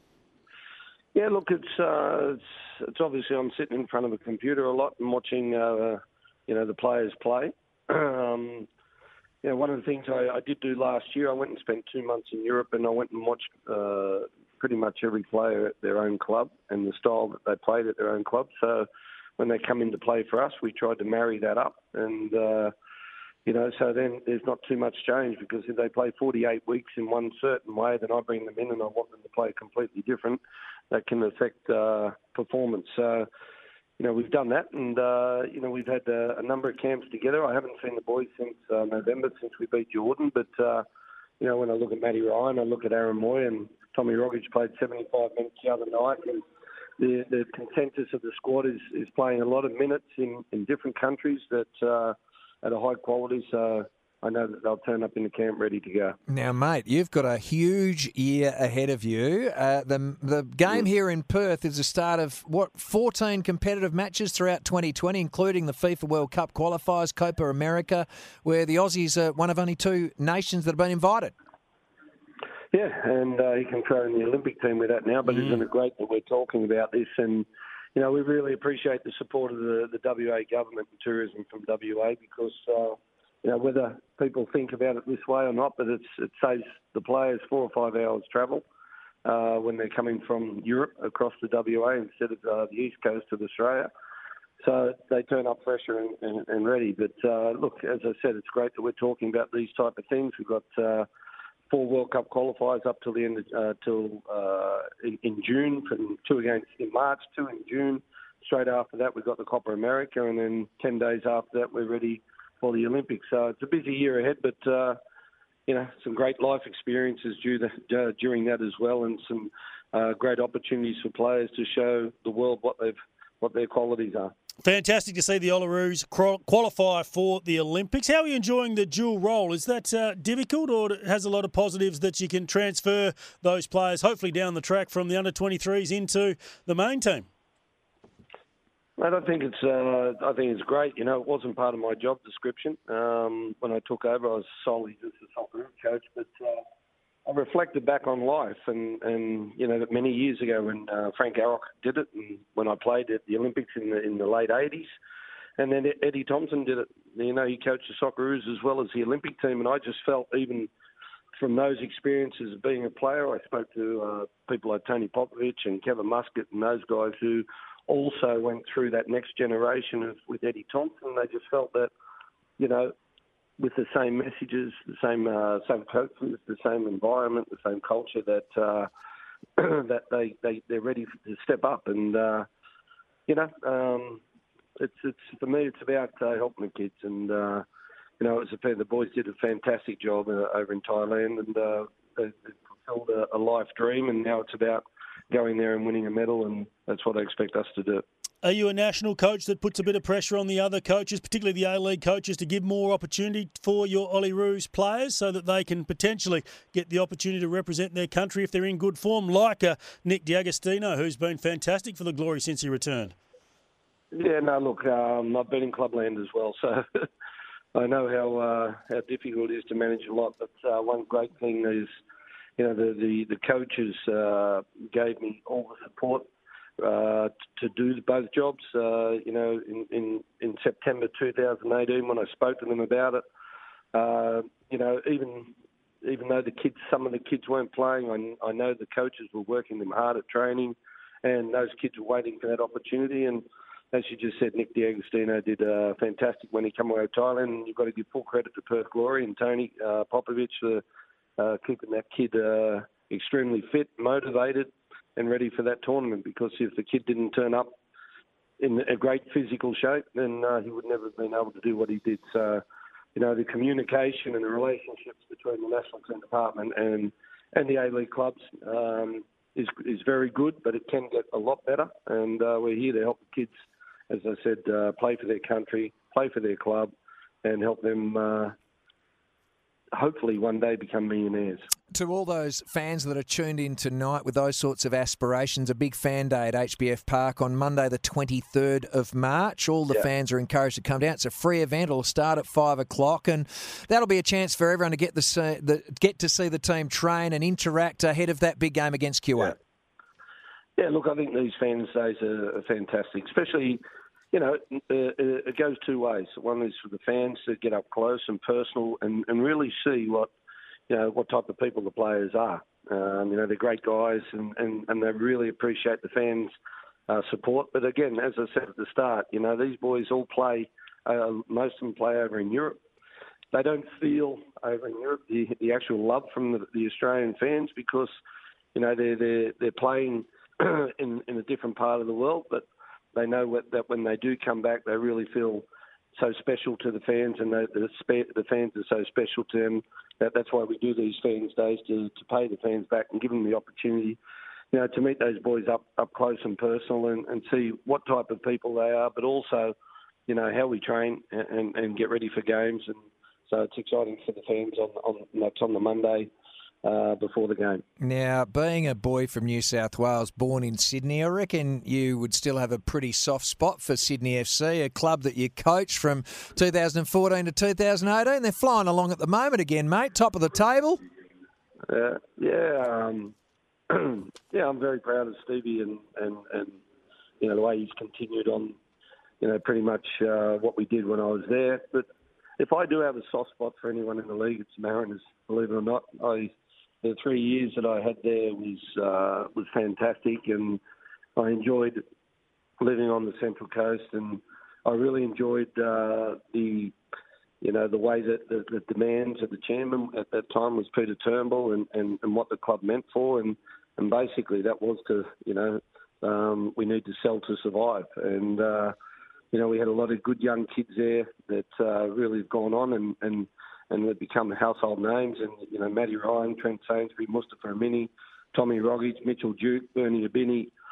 Yeah, look, it's uh, it's, it's obviously I'm sitting in front of a computer a lot and watching, uh, you know, the players play. um, you know, one of the things I, I did do last year, I went and spent two months in Europe, and I went and watched Uh, pretty much every player at their own club and the style that they played at their own club. So when they come into play for us, we tried to marry that up. And, uh, you know, so then there's not too much change because if they play forty-eight weeks in one certain way, then I bring them in and I want them to play completely different. That can affect uh, performance. So, you know, we've done that and, uh, you know, we've had uh, a number of camps together. I haven't seen the boys since uh, November, since we beat Jordan. But, uh, you know, when I look at Matty Ryan, I look at Aaron Moy and Tommy Rogic played seventy-five minutes the other night, and the, the consensus of the squad is, is playing a lot of minutes in, in different countries that uh, at a high quality. So I know that they'll turn up in the camp ready to go. Now, mate, you've got a huge year ahead of you. Uh, the the game here in Perth is the start of, what, fourteen competitive matches throughout twenty twenty, including the FIFA World Cup qualifiers, Copa America, where the Aussies are one of only two nations that have been invited. Yeah, and uh, he can throw in the Olympic team with that now, but mm. isn't it great that we're talking about this? And, you know, we really appreciate the support of the, the W A government and tourism from W A because, uh, you know, whether people think about it this way or not, but it's, it saves the players four or five hours travel uh, when they're coming from Europe across the W A instead of uh, the east coast of Australia. So they turn up fresher and, and, and ready. But, uh, look, as I said, it's great that we're talking about these type of things. We've got... Uh, Four World Cup qualifiers up till the end of, uh, till uh, in, in June, from two against in March, two in June. Straight after that, we've got the Copa America, and then ten days after that, we're ready for the Olympics. So it's a busy year ahead, but uh, you know, some great life experiences due the, uh, during that as well, and some uh, great opportunities for players to show the world what they've what their qualities are. Fantastic to see the Ollaroos qualify for the Olympics. How are you enjoying the dual role? Is that uh, difficult, or it has a lot of positives that you can transfer those players, hopefully down the track from the under twenty-threes into the main team? I don't think it's. Uh, I think it's great. You know, it wasn't part of my job description um, when I took over. I was solely just a soccer coach, but uh, I reflected back on life, and, and you know that many years ago when uh, Frank Arrock did it, and when I played at the Olympics in the in the late eighties, and then Eddie Thompson did it. You know, he coached the Socceroos as well as the Olympic team, and I just felt even from those experiences of being a player, I spoke to uh, people like Tony Popovich and Kevin Muscat and those guys who also went through that next generation of, with Eddie Thompson. They just felt that, you know, with the same messages, the same uh, same coaches, the same environment, the same culture, that uh, that they, they, they're ready to step up. And, uh, you know, um, it's it's for me, it's about uh, helping the kids. And, uh, you know, it was a, the boys did a fantastic job uh, over in Thailand, and uh, they, they fulfilled a, a life dream, and now it's about going there and winning a medal, and that's what I expect us to do. Are you a national coach that puts a bit of pressure on the other coaches, particularly the A-League coaches, to give more opportunity for your Ollaroos players so that they can potentially get the opportunity to represent their country if they're in good form, like uh, Nick D'Agostino, who's been fantastic for the Glory since he returned? Yeah, no, look, um, I've been in clubland as well, so I know how uh, how difficult it is to manage a lot, but uh, one great thing is, you know, the, the, the coaches uh, gave me all the support uh, to do both jobs. Uh, you know, in, in, in September two thousand eighteen, when I spoke to them about it, uh, you know, even even though the kids, some of the kids weren't playing, I, I know the coaches were working them hard at training, and those kids were waiting for that opportunity. And as you just said, Nick D'Agostino did uh, fantastic when he came away to Thailand. And you've got to give full credit to Perth Glory and Tony uh, Popovich for Uh, keeping that kid uh, extremely fit, motivated, and ready for that tournament. Because if the kid didn't turn up in a great physical shape, then uh, he would never have been able to do what he did. So, you know, the communication and the relationships between the National Team Department and and the A-League clubs um, is is very good, but it can get a lot better. And uh, we're here to help the kids, as I said, uh, play for their country, play for their club, and help them Uh, hopefully one day become millionaires. To all those fans that are tuned in tonight with those sorts of aspirations, a big fan day at H B F Park on Monday the twenty-third of March. All the yeah. fans are encouraged to come down. It's a free event. It'll start at five o'clock, and that'll be a chance for everyone to get the, the get to see the team train and interact ahead of that big game against Q A. Yeah, yeah look, I think these fans days are fantastic, especially, you know, uh, it goes two ways. One is for the fans to get up close and personal and, and really see what, you know, what type of people the players are. Um, you know, they're great guys, and, and, and they really appreciate the fans' uh, support. But again, as I said at the start, you know, these boys all play, uh, most of them play over in Europe. They don't feel over in Europe the, the actual love from the, the Australian fans because, you know, they're, they're, they're playing in, in a different part of the world, but they know what, that when they do come back, they really feel so special to the fans, and they, the, the fans are so special to them. That, that's why we do these fans days, to, to pay the fans back and give them the opportunity, you know, to meet those boys up, up close and personal, and, and see what type of people they are, but also, you know, how we train and, and, and get ready for games. And so it's exciting for the fans on, on that's on the Monday Uh, before the game. Now, being a boy from New South Wales, born in Sydney, I reckon you would still have a pretty soft spot for Sydney F C, a club that you coached from two thousand fourteen to two thousand eighteen. They're flying along at the moment again, mate, top of the table. Uh, yeah, um, yeah, I'm very proud of Stevie and, and, and, you know, the way he's continued on, you know, pretty much uh, what we did when I was there. But if I do have a soft spot for anyone in the league, it's Mariners, believe it or not. I The three years that I had there was uh, was fantastic, and I enjoyed living on the Central Coast, and I really enjoyed uh, the, you know, the way that the, the demands of the chairman at that time was Peter Turnbull, and, and, and what the club meant for, and, and basically that was to, you know, um, we need to sell to survive, and uh, you know, we had a lot of good young kids there that uh, really have gone on and. and and they've become household names. And, you know, Matty Ryan, Trent Sainsbury, Mustafa Amini, Tommy Rogic, Mitchell Duke, Bernie Abini,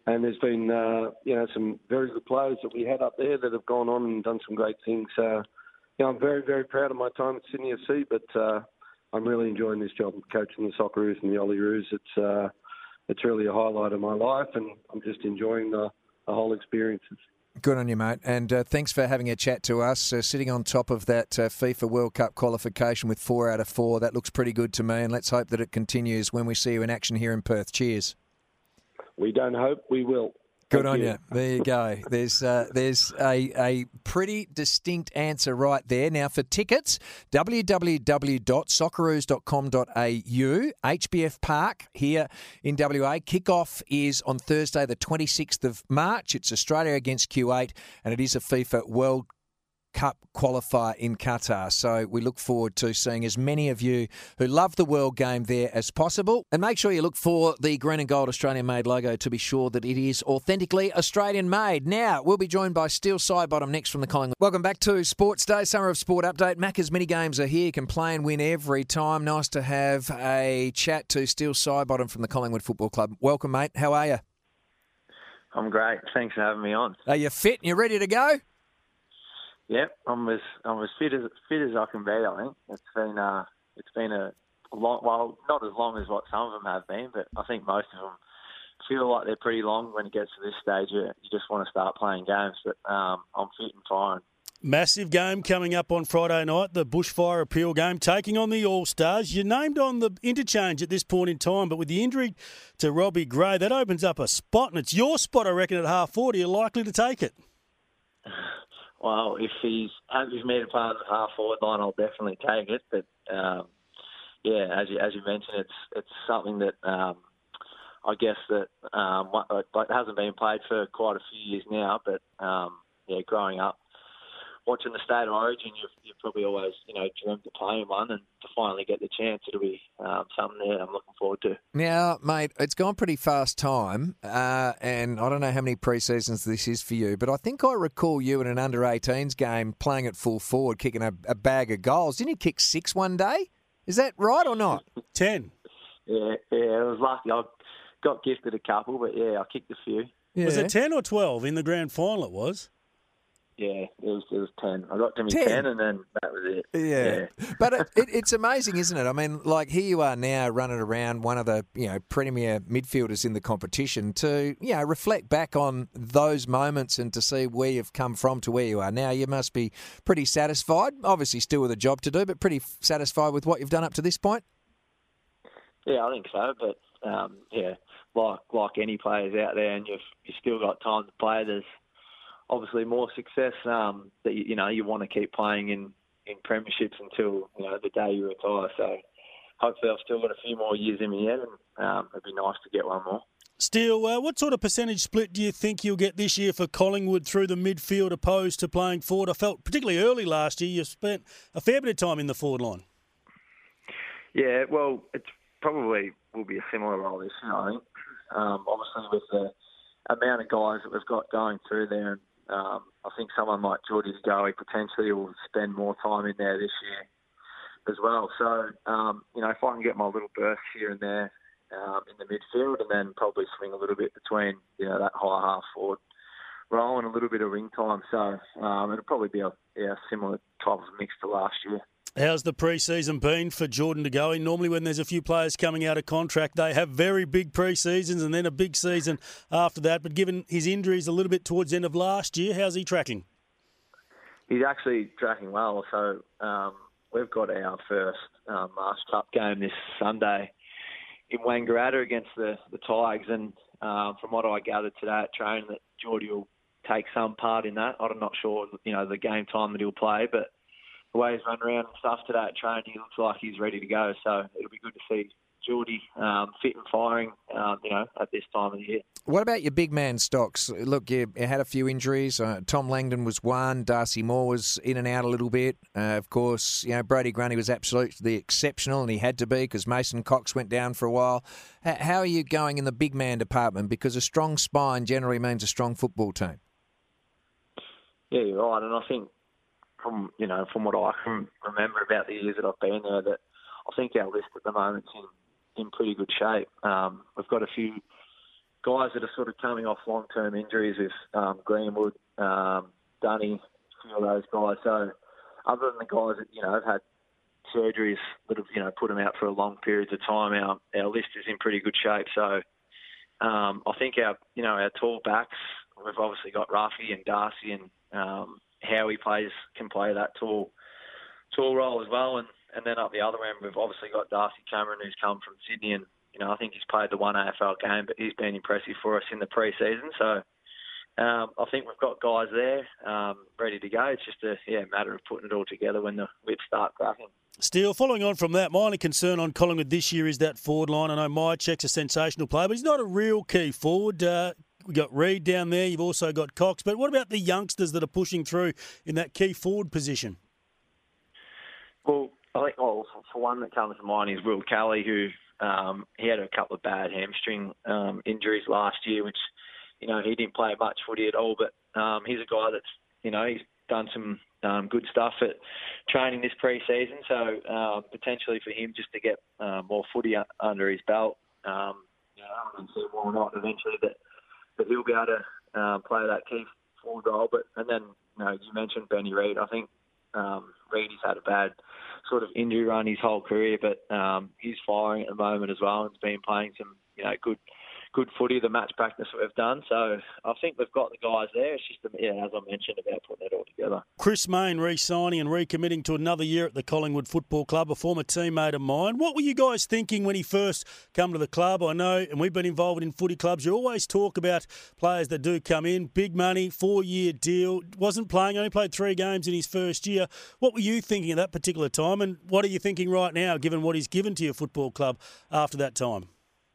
and there's been uh, you know some very good players that we had up there that have gone on and done some great things. Uh, you know, I'm very very proud of my time at Sydney F C, but uh, I'm really enjoying this job, coaching the Socceroos and the Olyroos. It's uh, it's really a highlight of my life, and I'm just enjoying the, the whole experience. Good on you, mate. And uh, thanks for having a chat to us. Uh, sitting on top of that uh, FIFA World Cup qualification with four out of four, that looks pretty good to me. And let's hope that it continues when we see you in action here in Perth. Cheers. We don't hope, we will. Good Thank on you. you. There you go. There's uh, there's a, a pretty distinct answer right there. Now for tickets, w w w dot socceroos dot com dot a u, H B F Park here in W A. Kickoff is on Thursday the twenty-sixth of March. It's Australia against Q eight, and it is a FIFA World Cup qualifier in Qatar. So we look forward to seeing as many of you who love the World Game there as possible. And make sure you look for the green and gold Australian-made logo to be sure that it is authentically Australian-made. Now, we'll be joined by Steele Sidebottom next from the Collingwood. Welcome back to Sports Day, Summer of Sport Update. Macca's mini games are here. You can play and win every time. Nice to have a chat to Steele Sidebottom from the Collingwood Football Club. Welcome, mate. How are you? I'm great. Thanks for having me on. Are you fit and you ready to go? Yep, I'm as I'm as fit as fit as I can be. I think it's been uh, it's been a long, well, not as long as what some of them have been, but I think most of them feel like they're pretty long. When it gets to this stage, you, you just want to start playing games. But um, I'm fit and fine. Massive game coming up on Friday night, the Bushfire Appeal game, taking on the All-Stars. You're named on the interchange at this point in time, but with the injury to Robbie Gray, that opens up a spot, and it's your spot, I reckon, at half forty. You're likely to take it. Well, if he's as he's made a part of the half forward line, I'll definitely take it. But um, yeah, as you as you mentioned, it's it's something that um, I guess that um, like hasn't been played for quite a few years now. But um, yeah, growing up watching the State of Origin, you've, you've probably always you know dreamt of playing one, and to finally get the chance, it'll be um, something that I'm looking forward to. Now, mate, it's gone pretty fast time, uh, and I don't know how many pre-seasons this is for you, but I think I recall you in an under eighteens game playing at full forward, kicking a, a bag of goals. Didn't you kick six one day? Is that right or not? Ten. Yeah, yeah, I was lucky. I got gifted a couple, but yeah, I kicked a few. Yeah. Was it ten or twelve in the grand final? It was. Yeah, it was it was ten. I got to me ten. ten, and then that was it. Yeah, yeah. But it, it, it's amazing, isn't it? I mean, like here you are now running around, one of the you know premier midfielders in the competition. To you know reflect back on those moments and to see where you've come from to where you are now, you must be pretty satisfied. Obviously, still with a job to do, but pretty satisfied with what you've done up to this point. Yeah, I think so. But um, yeah, like like any players out there, and you've you still got time to play. There's obviously more success um, that you, you know you want to keep playing in, in premierships until you know the day you retire. So hopefully I've still got a few more years in me yet, and um, it'd be nice to get one more. Steele, uh, what sort of percentage split do you think you'll get this year for Collingwood through the midfield opposed to playing forward? I felt particularly early last year you spent a fair bit of time in the forward line. Yeah, well, it's probably will be a similar role this year, I think. Um, obviously with the amount of guys that we've got going through there, and Um, I think someone like Geordie Goey potentially will spend more time in there this year as well. So, um, you know, if I can get my little bursts here and there um, in the midfield, and then probably swing a little bit between, you know, that high half forward role and a little bit of ring time. So um, it'll probably be a yeah, similar type of mix to last year. How's the pre-season been for Jordan De Goey? Normally when there's a few players coming out of contract, they have very big pre-seasons and then a big season after that. But given his injuries a little bit towards the end of last year, how's he tracking? He's actually tracking well. So um, we've got our first um, Marsh Cup game this Sunday in Wangaratta against the, the Tigers. And um, from what I gathered today at training, that Geordie will take some part in that. I'm not sure, you know, the game time that he'll play, but the way he's run around and stuff today at training, he looks like he's ready to go. So it'll be good to see Geordie um, fit and firing, um, you know, at this time of the year. What about your big man stocks? Look, you had a few injuries. Uh, Tom Langdon was one. Darcy Moore was in and out a little bit. Uh, of course, you know, Brody Grundy was absolutely exceptional, and he had to be because Mason Cox went down for a while. H- how are you going in the big man department? Because a strong spine generally means a strong football team. Yeah, you're right. And I think from, you know, from what I can remember about the years that I've been there, that I think our list at the moment's in, in pretty good shape. Um, we've got a few guys that are sort of coming off long-term injuries with um, Greenwood, um, Dunny, a few of those guys. So other than the guys that, you know, have had surgeries that have, you know, put them out for a long periods of time, our, our list is in pretty good shape. So um, I think our, you know, our tall backs, we've obviously got Ruffy and Darcy and um, Howie plays, can play that tall, tall role as well. And, and then up the other end, we've obviously got Darcy Cameron, who's come from Sydney, and you know, I think he's played the one A F L game, but he's been impressive for us in the pre-season. So um, I think we've got guys there um, ready to go. It's just a yeah matter of putting it all together when the whips start cracking. Steele, following on from that, my only concern on Collingwood this year is that forward line. I know Myercheck's a sensational player, but he's not a real key forward. Uh, we've got Reid down there. You've also got Cox. But what about the youngsters that are pushing through in that key forward position? Well, I think well, for one that comes to mind is Will Kelly, who um, he had a couple of bad hamstring um, injuries last year, which, you know, he didn't play much footy at all. But um, he's a guy that's, you know, he's done some um, good stuff at training this pre-season. So um, potentially for him just to get uh, more footy under his belt, um, you know, I don't see why not eventually that, that he'll be able to uh, play that key forward role. But and then, you know, you mentioned Benny Reid. I think um, Reid has had a bad sort of injury run his whole career, but um, he's firing at the moment as well, and has been playing some, you know, good good footy, the match practice that we've done. So I think we've got the guys there. It's just, yeah, as I mentioned, about putting it all together. Chris Mayne re-signing and recommitting to another year at the Collingwood Football Club, a former teammate of mine. What were you guys thinking when he first came to the club? I know, and we've been involved in footy clubs, you always talk about players that do come in, big money, four-year deal, wasn't playing, only played three games in his first year. What were you thinking at that particular time, and what are you thinking right now, given what he's given to your football club after that time?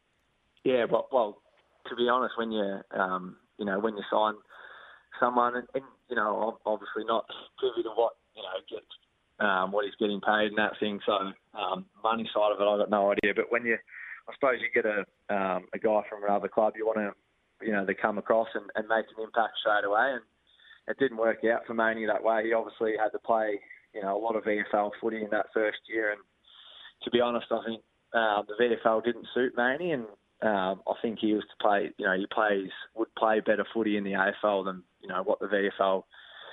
Yeah, well, well, to be honest, when you um, you know when you sign someone, and, and you know I'm obviously not privy to what you know gets um, what he's getting paid and that thing. So um, money side of it, I've got no idea. But when you, I suppose you get a um, a guy from another club, you want to you know to come across and, and make an impact straight away. And it didn't work out for Maney that way. He obviously had to play you know a lot of V F L footy in that first year, and to be honest, I think uh, the V F L didn't suit Maney, and Um, I think he was to play, you know, he plays, would play better footy in the A F L than, you know, what the V F L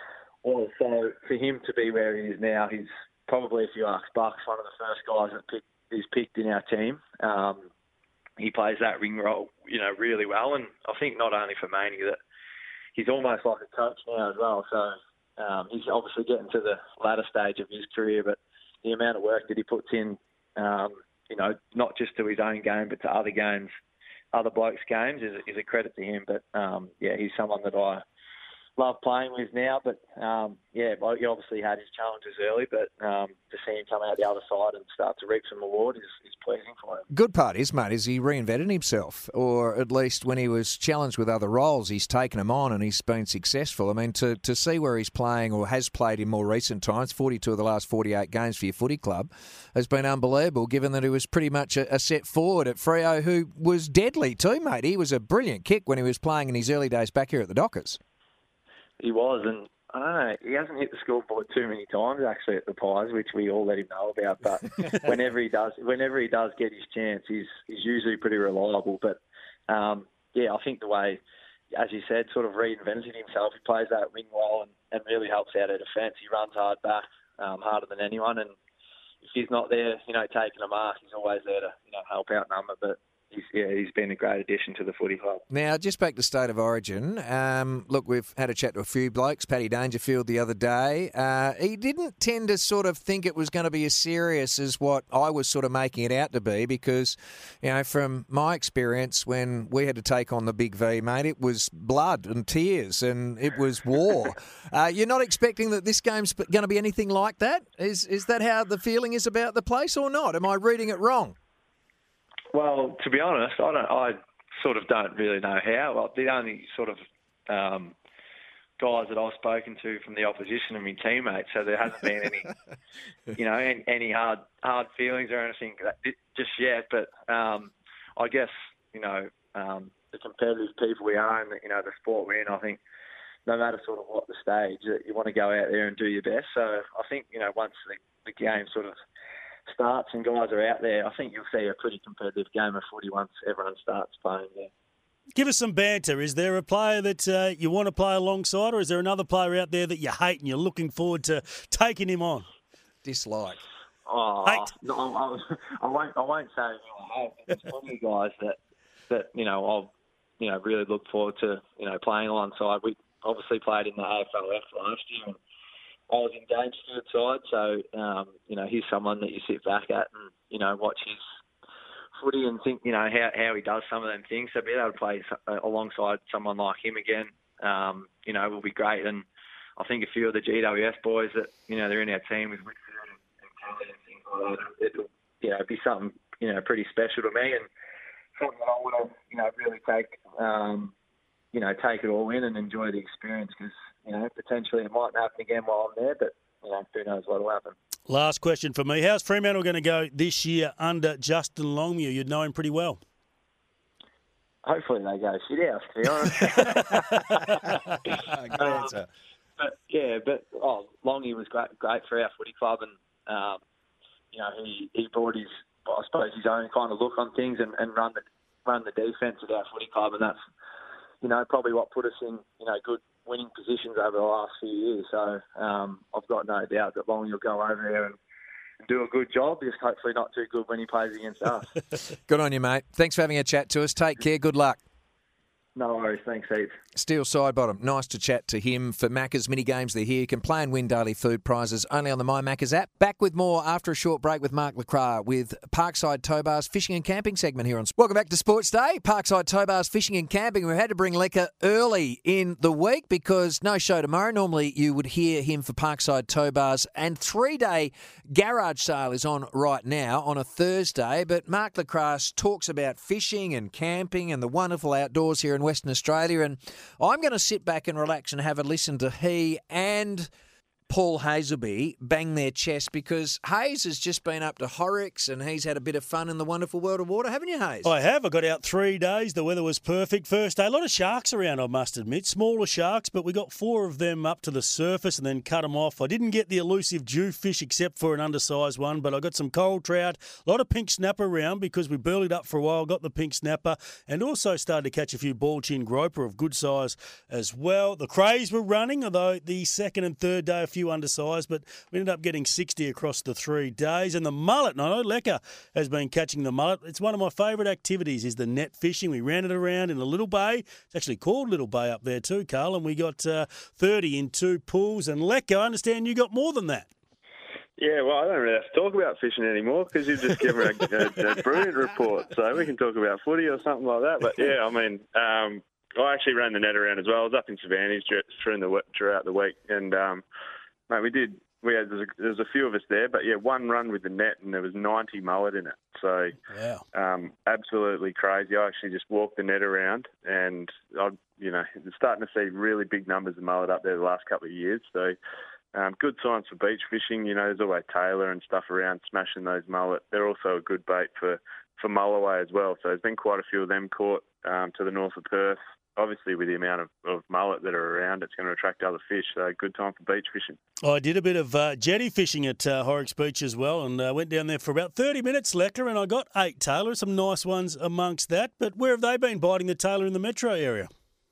was. So for him to be where he is now, he's probably, if you ask Bucks, one of the first guys that pick, is picked in our team. Um, he plays that ring role, you know, really well. And I think not only for Maney, that he's almost like a coach now as well. So um, he's obviously getting to the latter stage of his career, but the amount of work that he puts in, um, you know, not just to his own game, but to other games, other blokes' games, is, is a credit to him. But, um, yeah, he's someone that I love playing with now. But, um, yeah, well, he obviously had his challenges early, but um, to see him come out the other side and start to reap some reward is, is pleasing for him. Good part is, mate, is he reinvented himself, or at least when he was challenged with other roles, he's taken them on and he's been successful. I mean, to, to see where he's playing or has played in more recent times, forty-two of the last forty-eight games for your footy club, has been unbelievable, given that he was pretty much a, a set forward at Freo who was deadly too, mate. He was a brilliant kick when he was playing in his early days back here at the Dockers. He was, and I don't know, he hasn't hit the scoreboard too many times actually at the Pies, which we all let him know about. But whenever he does, whenever he does get his chance, he's he's usually pretty reliable. But um, yeah, I think the way, as you said, sort of reinvented himself. He plays that wing well and, and really helps out our defence. He runs hard back, um, harder than anyone, and if he's not there, you know, taking a mark, he's always there to you know help outnumber. But He's, yeah, he's been a great addition to the footy club. Now, just back to State of Origin. Um, look, we've had a chat to a few blokes. Paddy Dangerfield the other day. Uh, he didn't tend to sort of think it was going to be as serious as what I was sort of making it out to be, because, you know, from my experience when we had to take on the Big V, mate, it was blood and tears and it was war. uh, you're not expecting that this game's going to be anything like that? Is is that how the feeling is about the place or not? Am I reading it wrong? Well, to be honest, I don't. I sort of don't really know how. Well, the only sort of um, guys that I've spoken to from the opposition are my teammates, so there hasn't been any, you know, any, any hard hard feelings or anything just yet. But um, I guess you know um, the competitive people we are, and you know the sport we're in. I think no matter sort of what the stage, that you want to go out there and do your best. So I think you know once the, the game sort of starts and guys are out there, I think you'll see a pretty competitive game of footy once everyone starts playing there. Give us some banter. Is there a player that uh, you want to play alongside, or is there another player out there that you hate and you're looking forward to taking him on? Dislike. Oh, Hate. no, I, I won't. I won't say anything I hate. There's plenty of guys that that you know I'll you know really look forward to you know playing alongside. We obviously played in the A F L F last year, and I was in James Stewart's side, so um, you know he's someone that you sit back at and you know watch his footy and think you know how how he does some of them things. So being able to play alongside someone like him again, um, you know, will be great. And I think a few of the G W S boys that you know they're in our team with Whitfield and, and Kelly and things like that, it'll you know be something you know pretty special to me and something that I want to you know really take um, you know take it all in and enjoy the experience because. You know, potentially it might happen again while I'm there, but you know, who knows what will happen. Last question for me. How's Fremantle going to go this year under Justin Longmuir? You'd know him pretty well. Hopefully they go shit house, to be honest. Good answer. Um, but, yeah, but oh, Longy was great, great for our footy club, and um, you know, he, he brought his, I suppose, his own kind of look on things and, and run the run the defence of our footy club, and that's you know probably what put us in you know good. winning positions over the last few years. So um, I've got no doubt that Longy will go over there and do a good job, just hopefully not too good when he plays against us. Good on you, mate. Thanks for having a chat to us. Take care. Good luck. No worries. Thanks, Heath. Steel Sidebottom. Nice to chat to him. For Macca's mini games, they're here. You can play and win daily food prizes only on the My Macca's app. Back with more after a short break with Mark Lacroix with Parkside Tow Bars Fishing and Camping segment here on. Welcome back to Sports Day. Parkside Tow Bars Fishing and Camping. We had to bring Lecker early in the week because no show tomorrow. Normally you would hear him for Parkside Tow Bars, and three-day garage sale is on right now on a Thursday. But Mark Lacroix talks about fishing and camping and the wonderful outdoors here in Western Australia, and I'm going to sit back and relax and have a listen to he and Paul Hazelby bang their chest because Hayes has just been up to Horrocks and he's had a bit of fun in the wonderful world of water, haven't you, Hayes? I have. I got out three days. The weather was perfect. First day, a lot of sharks around, I must admit. Smaller sharks, but we got four of them up to the surface and then cut them off. I didn't get the elusive jewfish except for an undersized one, but I got some coral trout, a lot of pink snapper around because we burleyed up for a while, got the pink snapper, and also started to catch a few ball chin groper of good size as well. The crays were running, although the second and third day a few undersized, but we ended up getting sixty across the three days. And the mullet, and I know Lecker has been catching the mullet. It's one of my favourite activities is the net fishing. We ran it around in a little bay. It's actually called Little Bay up there too, Carl, and we got uh, thirty in two pools. And Lecker, I understand you got more than that. Yeah, well, I don't really have to talk about fishing anymore because you've just given a, a, a brilliant report. So we can talk about footy or something like that. But yeah, I mean, um, I actually ran the net around as well. I was up in Savannah throughout the throughout the week, and um, mate, we did. We had there was, a, there was a few of us there, but yeah, one run with the net, and there was ninety mullet in it. So, wow, um, absolutely crazy. I actually just walked the net around, and I, you know, starting to see really big numbers of mullet up there the last couple of years. So, um, good signs for beach fishing. You know, there's always tailor and stuff around smashing those mullet. They're also a good bait for for mulloway as well. So there's been quite a few of them caught um, to the north of Perth. Obviously, with the amount of, of mullet that are around, it's going to attract other fish. So, good time for beach fishing. I did a bit of uh, jetty fishing at uh, Horrocks Beach as well, and uh, went down there for about thirty minutes, Lecker, and I got eight tailor, some nice ones amongst that. But where have they been biting the tailor in the metro area?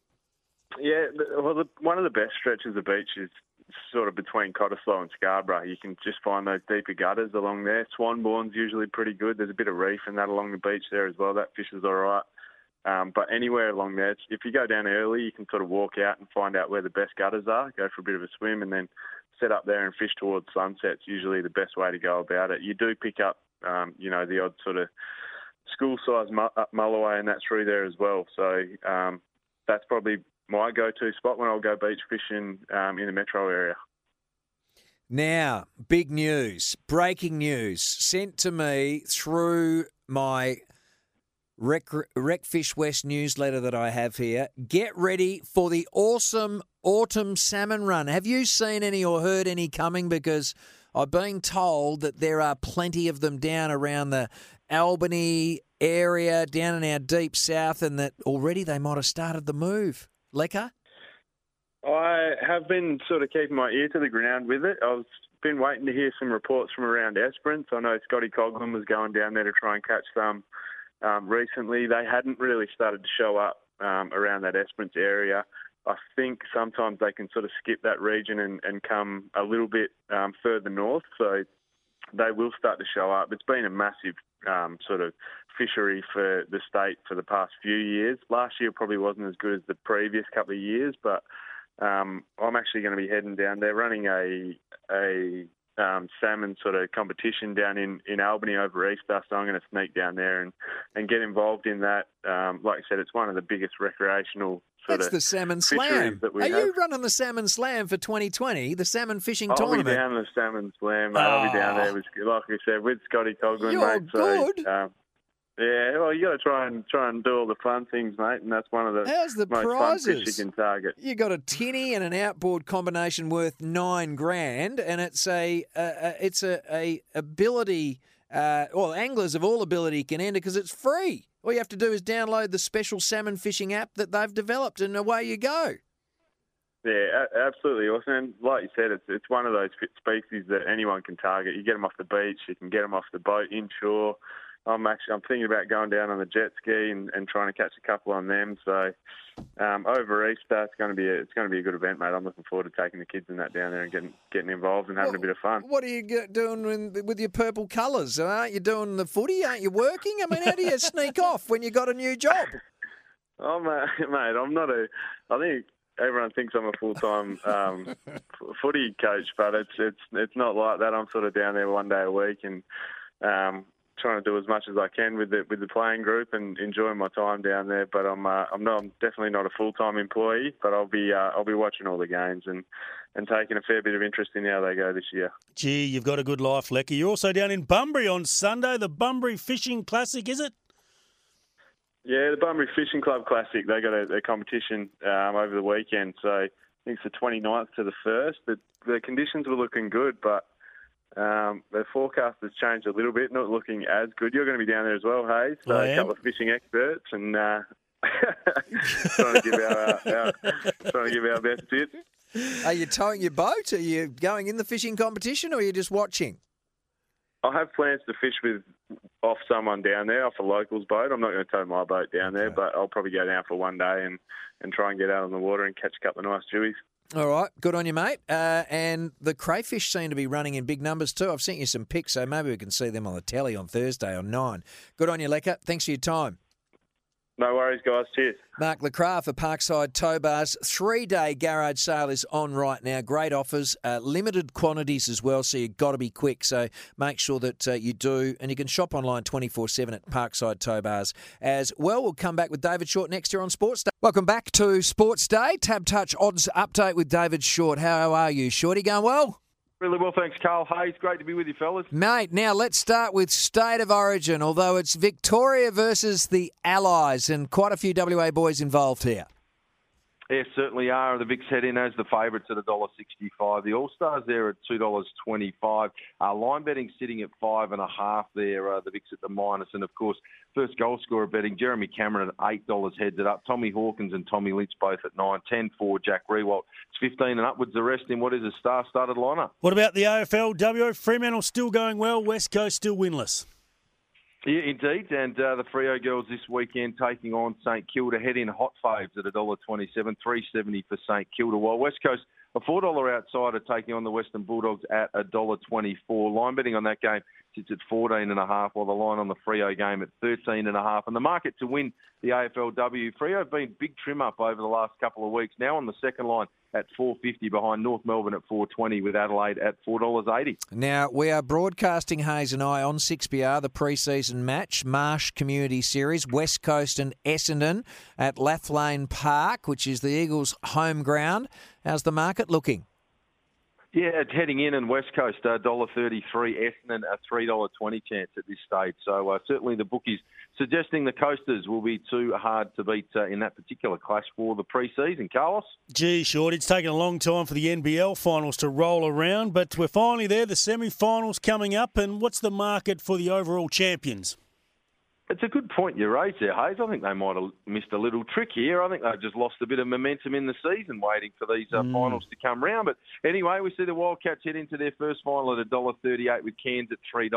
Yeah, well, the, one of the best stretches of beach is sort of between Cottesloe and Scarborough. You can just find those deeper gutters along there. Swanbourne's usually pretty good. There's a bit of reef and that along the beach there as well. That fish is all right. Um, but anywhere along there, if you go down early, you can sort of walk out and find out where the best gutters are, go for a bit of a swim, and then set up there and fish towards sunset. It's usually the best way to go about it. You do pick up, um, you know, the odd sort of school-sized mulloway and that through there as well. So um, that's probably my go-to spot when I'll go beach fishing um, in the metro area. Now, big news, breaking news, sent to me through my Rec, Recfish West newsletter that I have here. Get ready for the awesome autumn salmon run. Have you seen any or heard any coming? Because I've been told that there are plenty of them down around the Albany area, down in our deep south, and that already they might have started the move. Lecker? I have been sort of keeping my ear to the ground with it. I've been waiting to hear some reports from around Esperance. I know Scotty Coghlan was going down there to try and catch some. Um, recently, they hadn't really started to show up um, around that Esperance area. I think sometimes they can sort of skip that region and, and come a little bit um, further north. So they will start to show up. It's been a massive um, sort of fishery for the state for the past few years. Last year probably wasn't as good as the previous couple of years, but um, I'm actually going to be heading down there, running a a um, salmon sort of competition down in, in Albany over Easter, so I'm going to sneak down there and, and get involved in that. Um, like I said, it's one of the biggest recreational sort That's of the Salmon fisheries Slam. that we Are have. you running the Salmon Slam for twenty twenty, the salmon fishing I'll tournament? be down the Salmon Slam, mate. I'll be down there, with, like I said, with Scotty Coghlan, You're mate. good. So, um, yeah, well, you got to try and try and do all the fun things, mate, and that's one of the, How's the most prizes? fun fish you can target. You got a tinny and an outboard combination worth nine grand, and it's a, a, a it's a, a ability. Uh, well, anglers of all ability can enter because it's free. All you have to do is download the special salmon fishing app that they've developed, and away you go. Yeah, a- absolutely awesome. And like you said, it's it's one of those fit species that anyone can target. You get them off the beach, you can get them off the boat inshore. I'm actually I'm thinking about going down on the jet ski and, and trying to catch a couple on them. So um, over Easter, it's going to be a, it's going to be a good event, mate. I'm looking forward to taking the kids and that down there and getting getting involved and having a bit of fun. What are you get- doing with, with your purple colours? Aren't you doing the footy? Aren't you working? I mean, how do you sneak off when you got a new job? Oh, mate, mate, I'm not a. I think everyone thinks I'm a full time um, f- footy coach, but it's it's it's not like that. I'm sort of down there one day a week and. Um, trying to do as much as I can with the with the playing group and enjoying my time down there. But I'm uh, I'm not I'm definitely not a full time employee. But I'll be uh, I'll be watching all the games and, and taking a fair bit of interest in how they go this year. Gee, you've got a good life, Lecky. You're also down in Bunbury on Sunday, the Bunbury Fishing Classic, is it? Yeah, the Bunbury Fishing Club Classic. They got a, a competition um, over the weekend. So I think it's the twenty-ninth to the first. The the conditions were looking good, but Um, the forecast has changed a little bit, not looking as good. You're going to be down there as well, Hayes. So I a am. couple of fishing experts and uh, trying to give our, our trying to give our best bit. Are you towing your boat? Are you going in the fishing competition, or are you just watching? I have plans to fish with off someone down there, off a locals boat. I'm not going to tow my boat down there, but I'll probably go down for one day and, and try and get out on the water and catch a couple of nice jewies. All right, good on you, mate. Uh, and the crayfish seem to be running in big numbers too. I've sent you some pics, so maybe we can see them on the telly on Thursday on nine. Good on you, Lecker. Thanks for your time. No worries, guys. Cheers. Mark LeCraft for Parkside Tow Bars. Three-day garage sale is on right now. Great offers, uh, limited quantities as well, so you've got to be quick. So make sure that uh, you do. And you can shop online twenty-four seven at Parkside Tow Bars as well. We'll come back with David Short next year on Sports Day. Welcome back to Sports Day. Tab Touch Odds Update with David Short. How are you, Shorty? Going well? Really well, thanks, Carl Hayes. Great to be with you, fellas. Mate, now let's start with State of Origin, although it's Victoria versus the Allies and quite a few W A boys involved here. Yeah, certainly are. The Vicks head in as the favourites at one dollar sixty-five. The All-Stars there at two dollars twenty-five. Uh, line betting sitting at five and a half there. Uh, the Vicks at the minus. And, of course, first goal scorer betting, Jeremy Cameron at eight dollars heads it up. Tommy Hawkins and Tommy Lynch both at nine. ten for Jack Rewalt. It's fifteen and upwards the rest in what is a star-started lineup. What about the A F L W? Fremantle still going well, West Coast still winless. Yeah, indeed, and uh, the Freo girls this weekend taking on St Kilda, head in hot faves at one dollar twenty-seven, three dollars seventy for St Kilda, while West Coast, a four dollar outsider taking on the Western Bulldogs at one dollar twenty-four. Line betting on that game sits at fourteen and a half, while the line on the Freo game at thirteen and a half. And the market to win the A F L W, Freo have been big trim up over the last couple of weeks, now on the second line at four fifty behind North Melbourne at four twenty with Adelaide at four dollars eighty. Now, we are broadcasting, Hayes and I, on six B R, the pre-season match, Marsh Community Series, West Coast and Essendon at Lathlane Park, which is the Eagles' home ground. How's the market looking? Yeah, it's heading in, and West Coast, uh, one dollar thirty-three, Essendon, a three dollars twenty chance at this stage. So uh, certainly the bookies suggesting the Coasters will be too hard to beat uh, in that particular clash for the pre-season. Carlos? Gee, Short, it's taken a long time for the N B L finals to roll around, but we're finally there, the semi-finals coming up, and what's the market for the overall champions? It's a good point you raised there, Hayes. I think they might have missed a little trick here. I think they've just lost a bit of momentum in the season waiting for these uh, mm. finals to come round. But anyway, we see the Wildcats head into their first final at one dollar thirty-eight with Cairns at three dollars.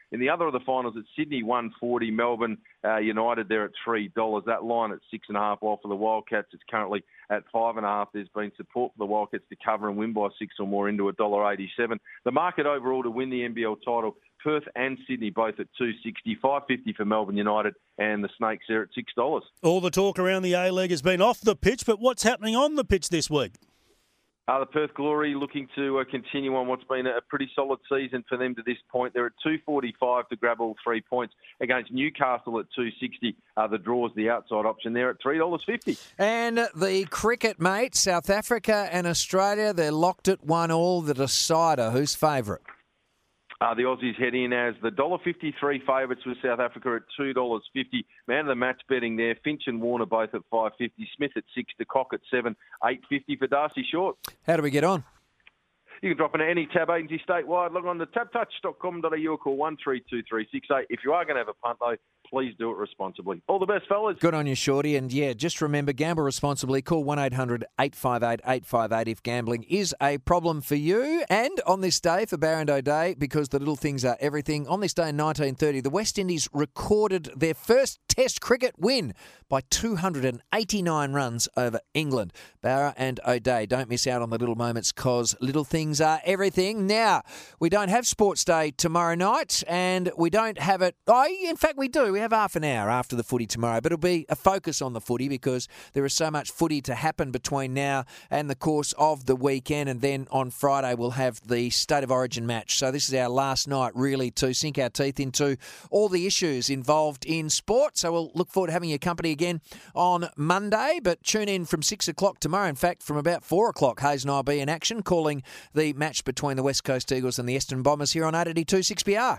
In the other of the finals, it's Sydney one forty, Melbourne uh, United there at three dollars. That line at six and a half, while for the Wildcats it's currently at five and a half. There's been support for the Wildcats to cover and win by six or more into one dollar eighty-seven. The market overall to win the N B L title, Perth and Sydney both at two sixty, five fifty for Melbourne United, and the Snakes there at six dollars. All the talk around the A-League has been off the pitch, but what's happening on the pitch this week? Uh, the Perth Glory looking to uh, continue on what's been a pretty solid season for them to this point. They're at two forty-five to grab all three points against Newcastle at two sixty. Uh, the draw's the outside option there at three dollars fifty. And the cricket, mate, South Africa and Australia, they're locked at one all. The decider, who's favourite? Uh, the Aussies head in as the one dollar fifty-three favourites with South Africa at two dollars fifty. Man of the match betting there. Finch and Warner both at five fifty. Smith at six. De Kock at seven. eight fifty for Darcy Short. How do we get on? You can drop into any tab agency statewide. Log on to tab touch dot com dot a u or call one three two three six eight. If you are going to have a punt, though, please do it responsibly. All the best, fellas. Good on you, Shorty. And, yeah, just remember, gamble responsibly. Call one eight hundred eight five eight eight five eight if gambling is a problem for you. And on this day, for Barrando Day, because the little things are everything, on this day in nineteen thirty, the West Indies recorded their first Test cricket win by two hundred eighty-nine runs over England. Barra and O'Day, don't miss out on the little moments, because little things are everything. Now, we don't have Sports Day tomorrow night, and we don't have it... Oh, in fact, we do. We have half an hour after the footy tomorrow, but it'll be a focus on the footy because there is so much footy to happen between now and the course of the weekend, and then on Friday we'll have the State of Origin match. So this is our last night, really, to sink our teeth into all the issues involved in sport. So we'll look forward to having your company again on Monday, but tune in from six o'clock tomorrow. In fact, from about four o'clock, Hayes and I will be in action calling the match between the West Coast Eagles and the Essendon Bombers here on eight eighty-two six B R.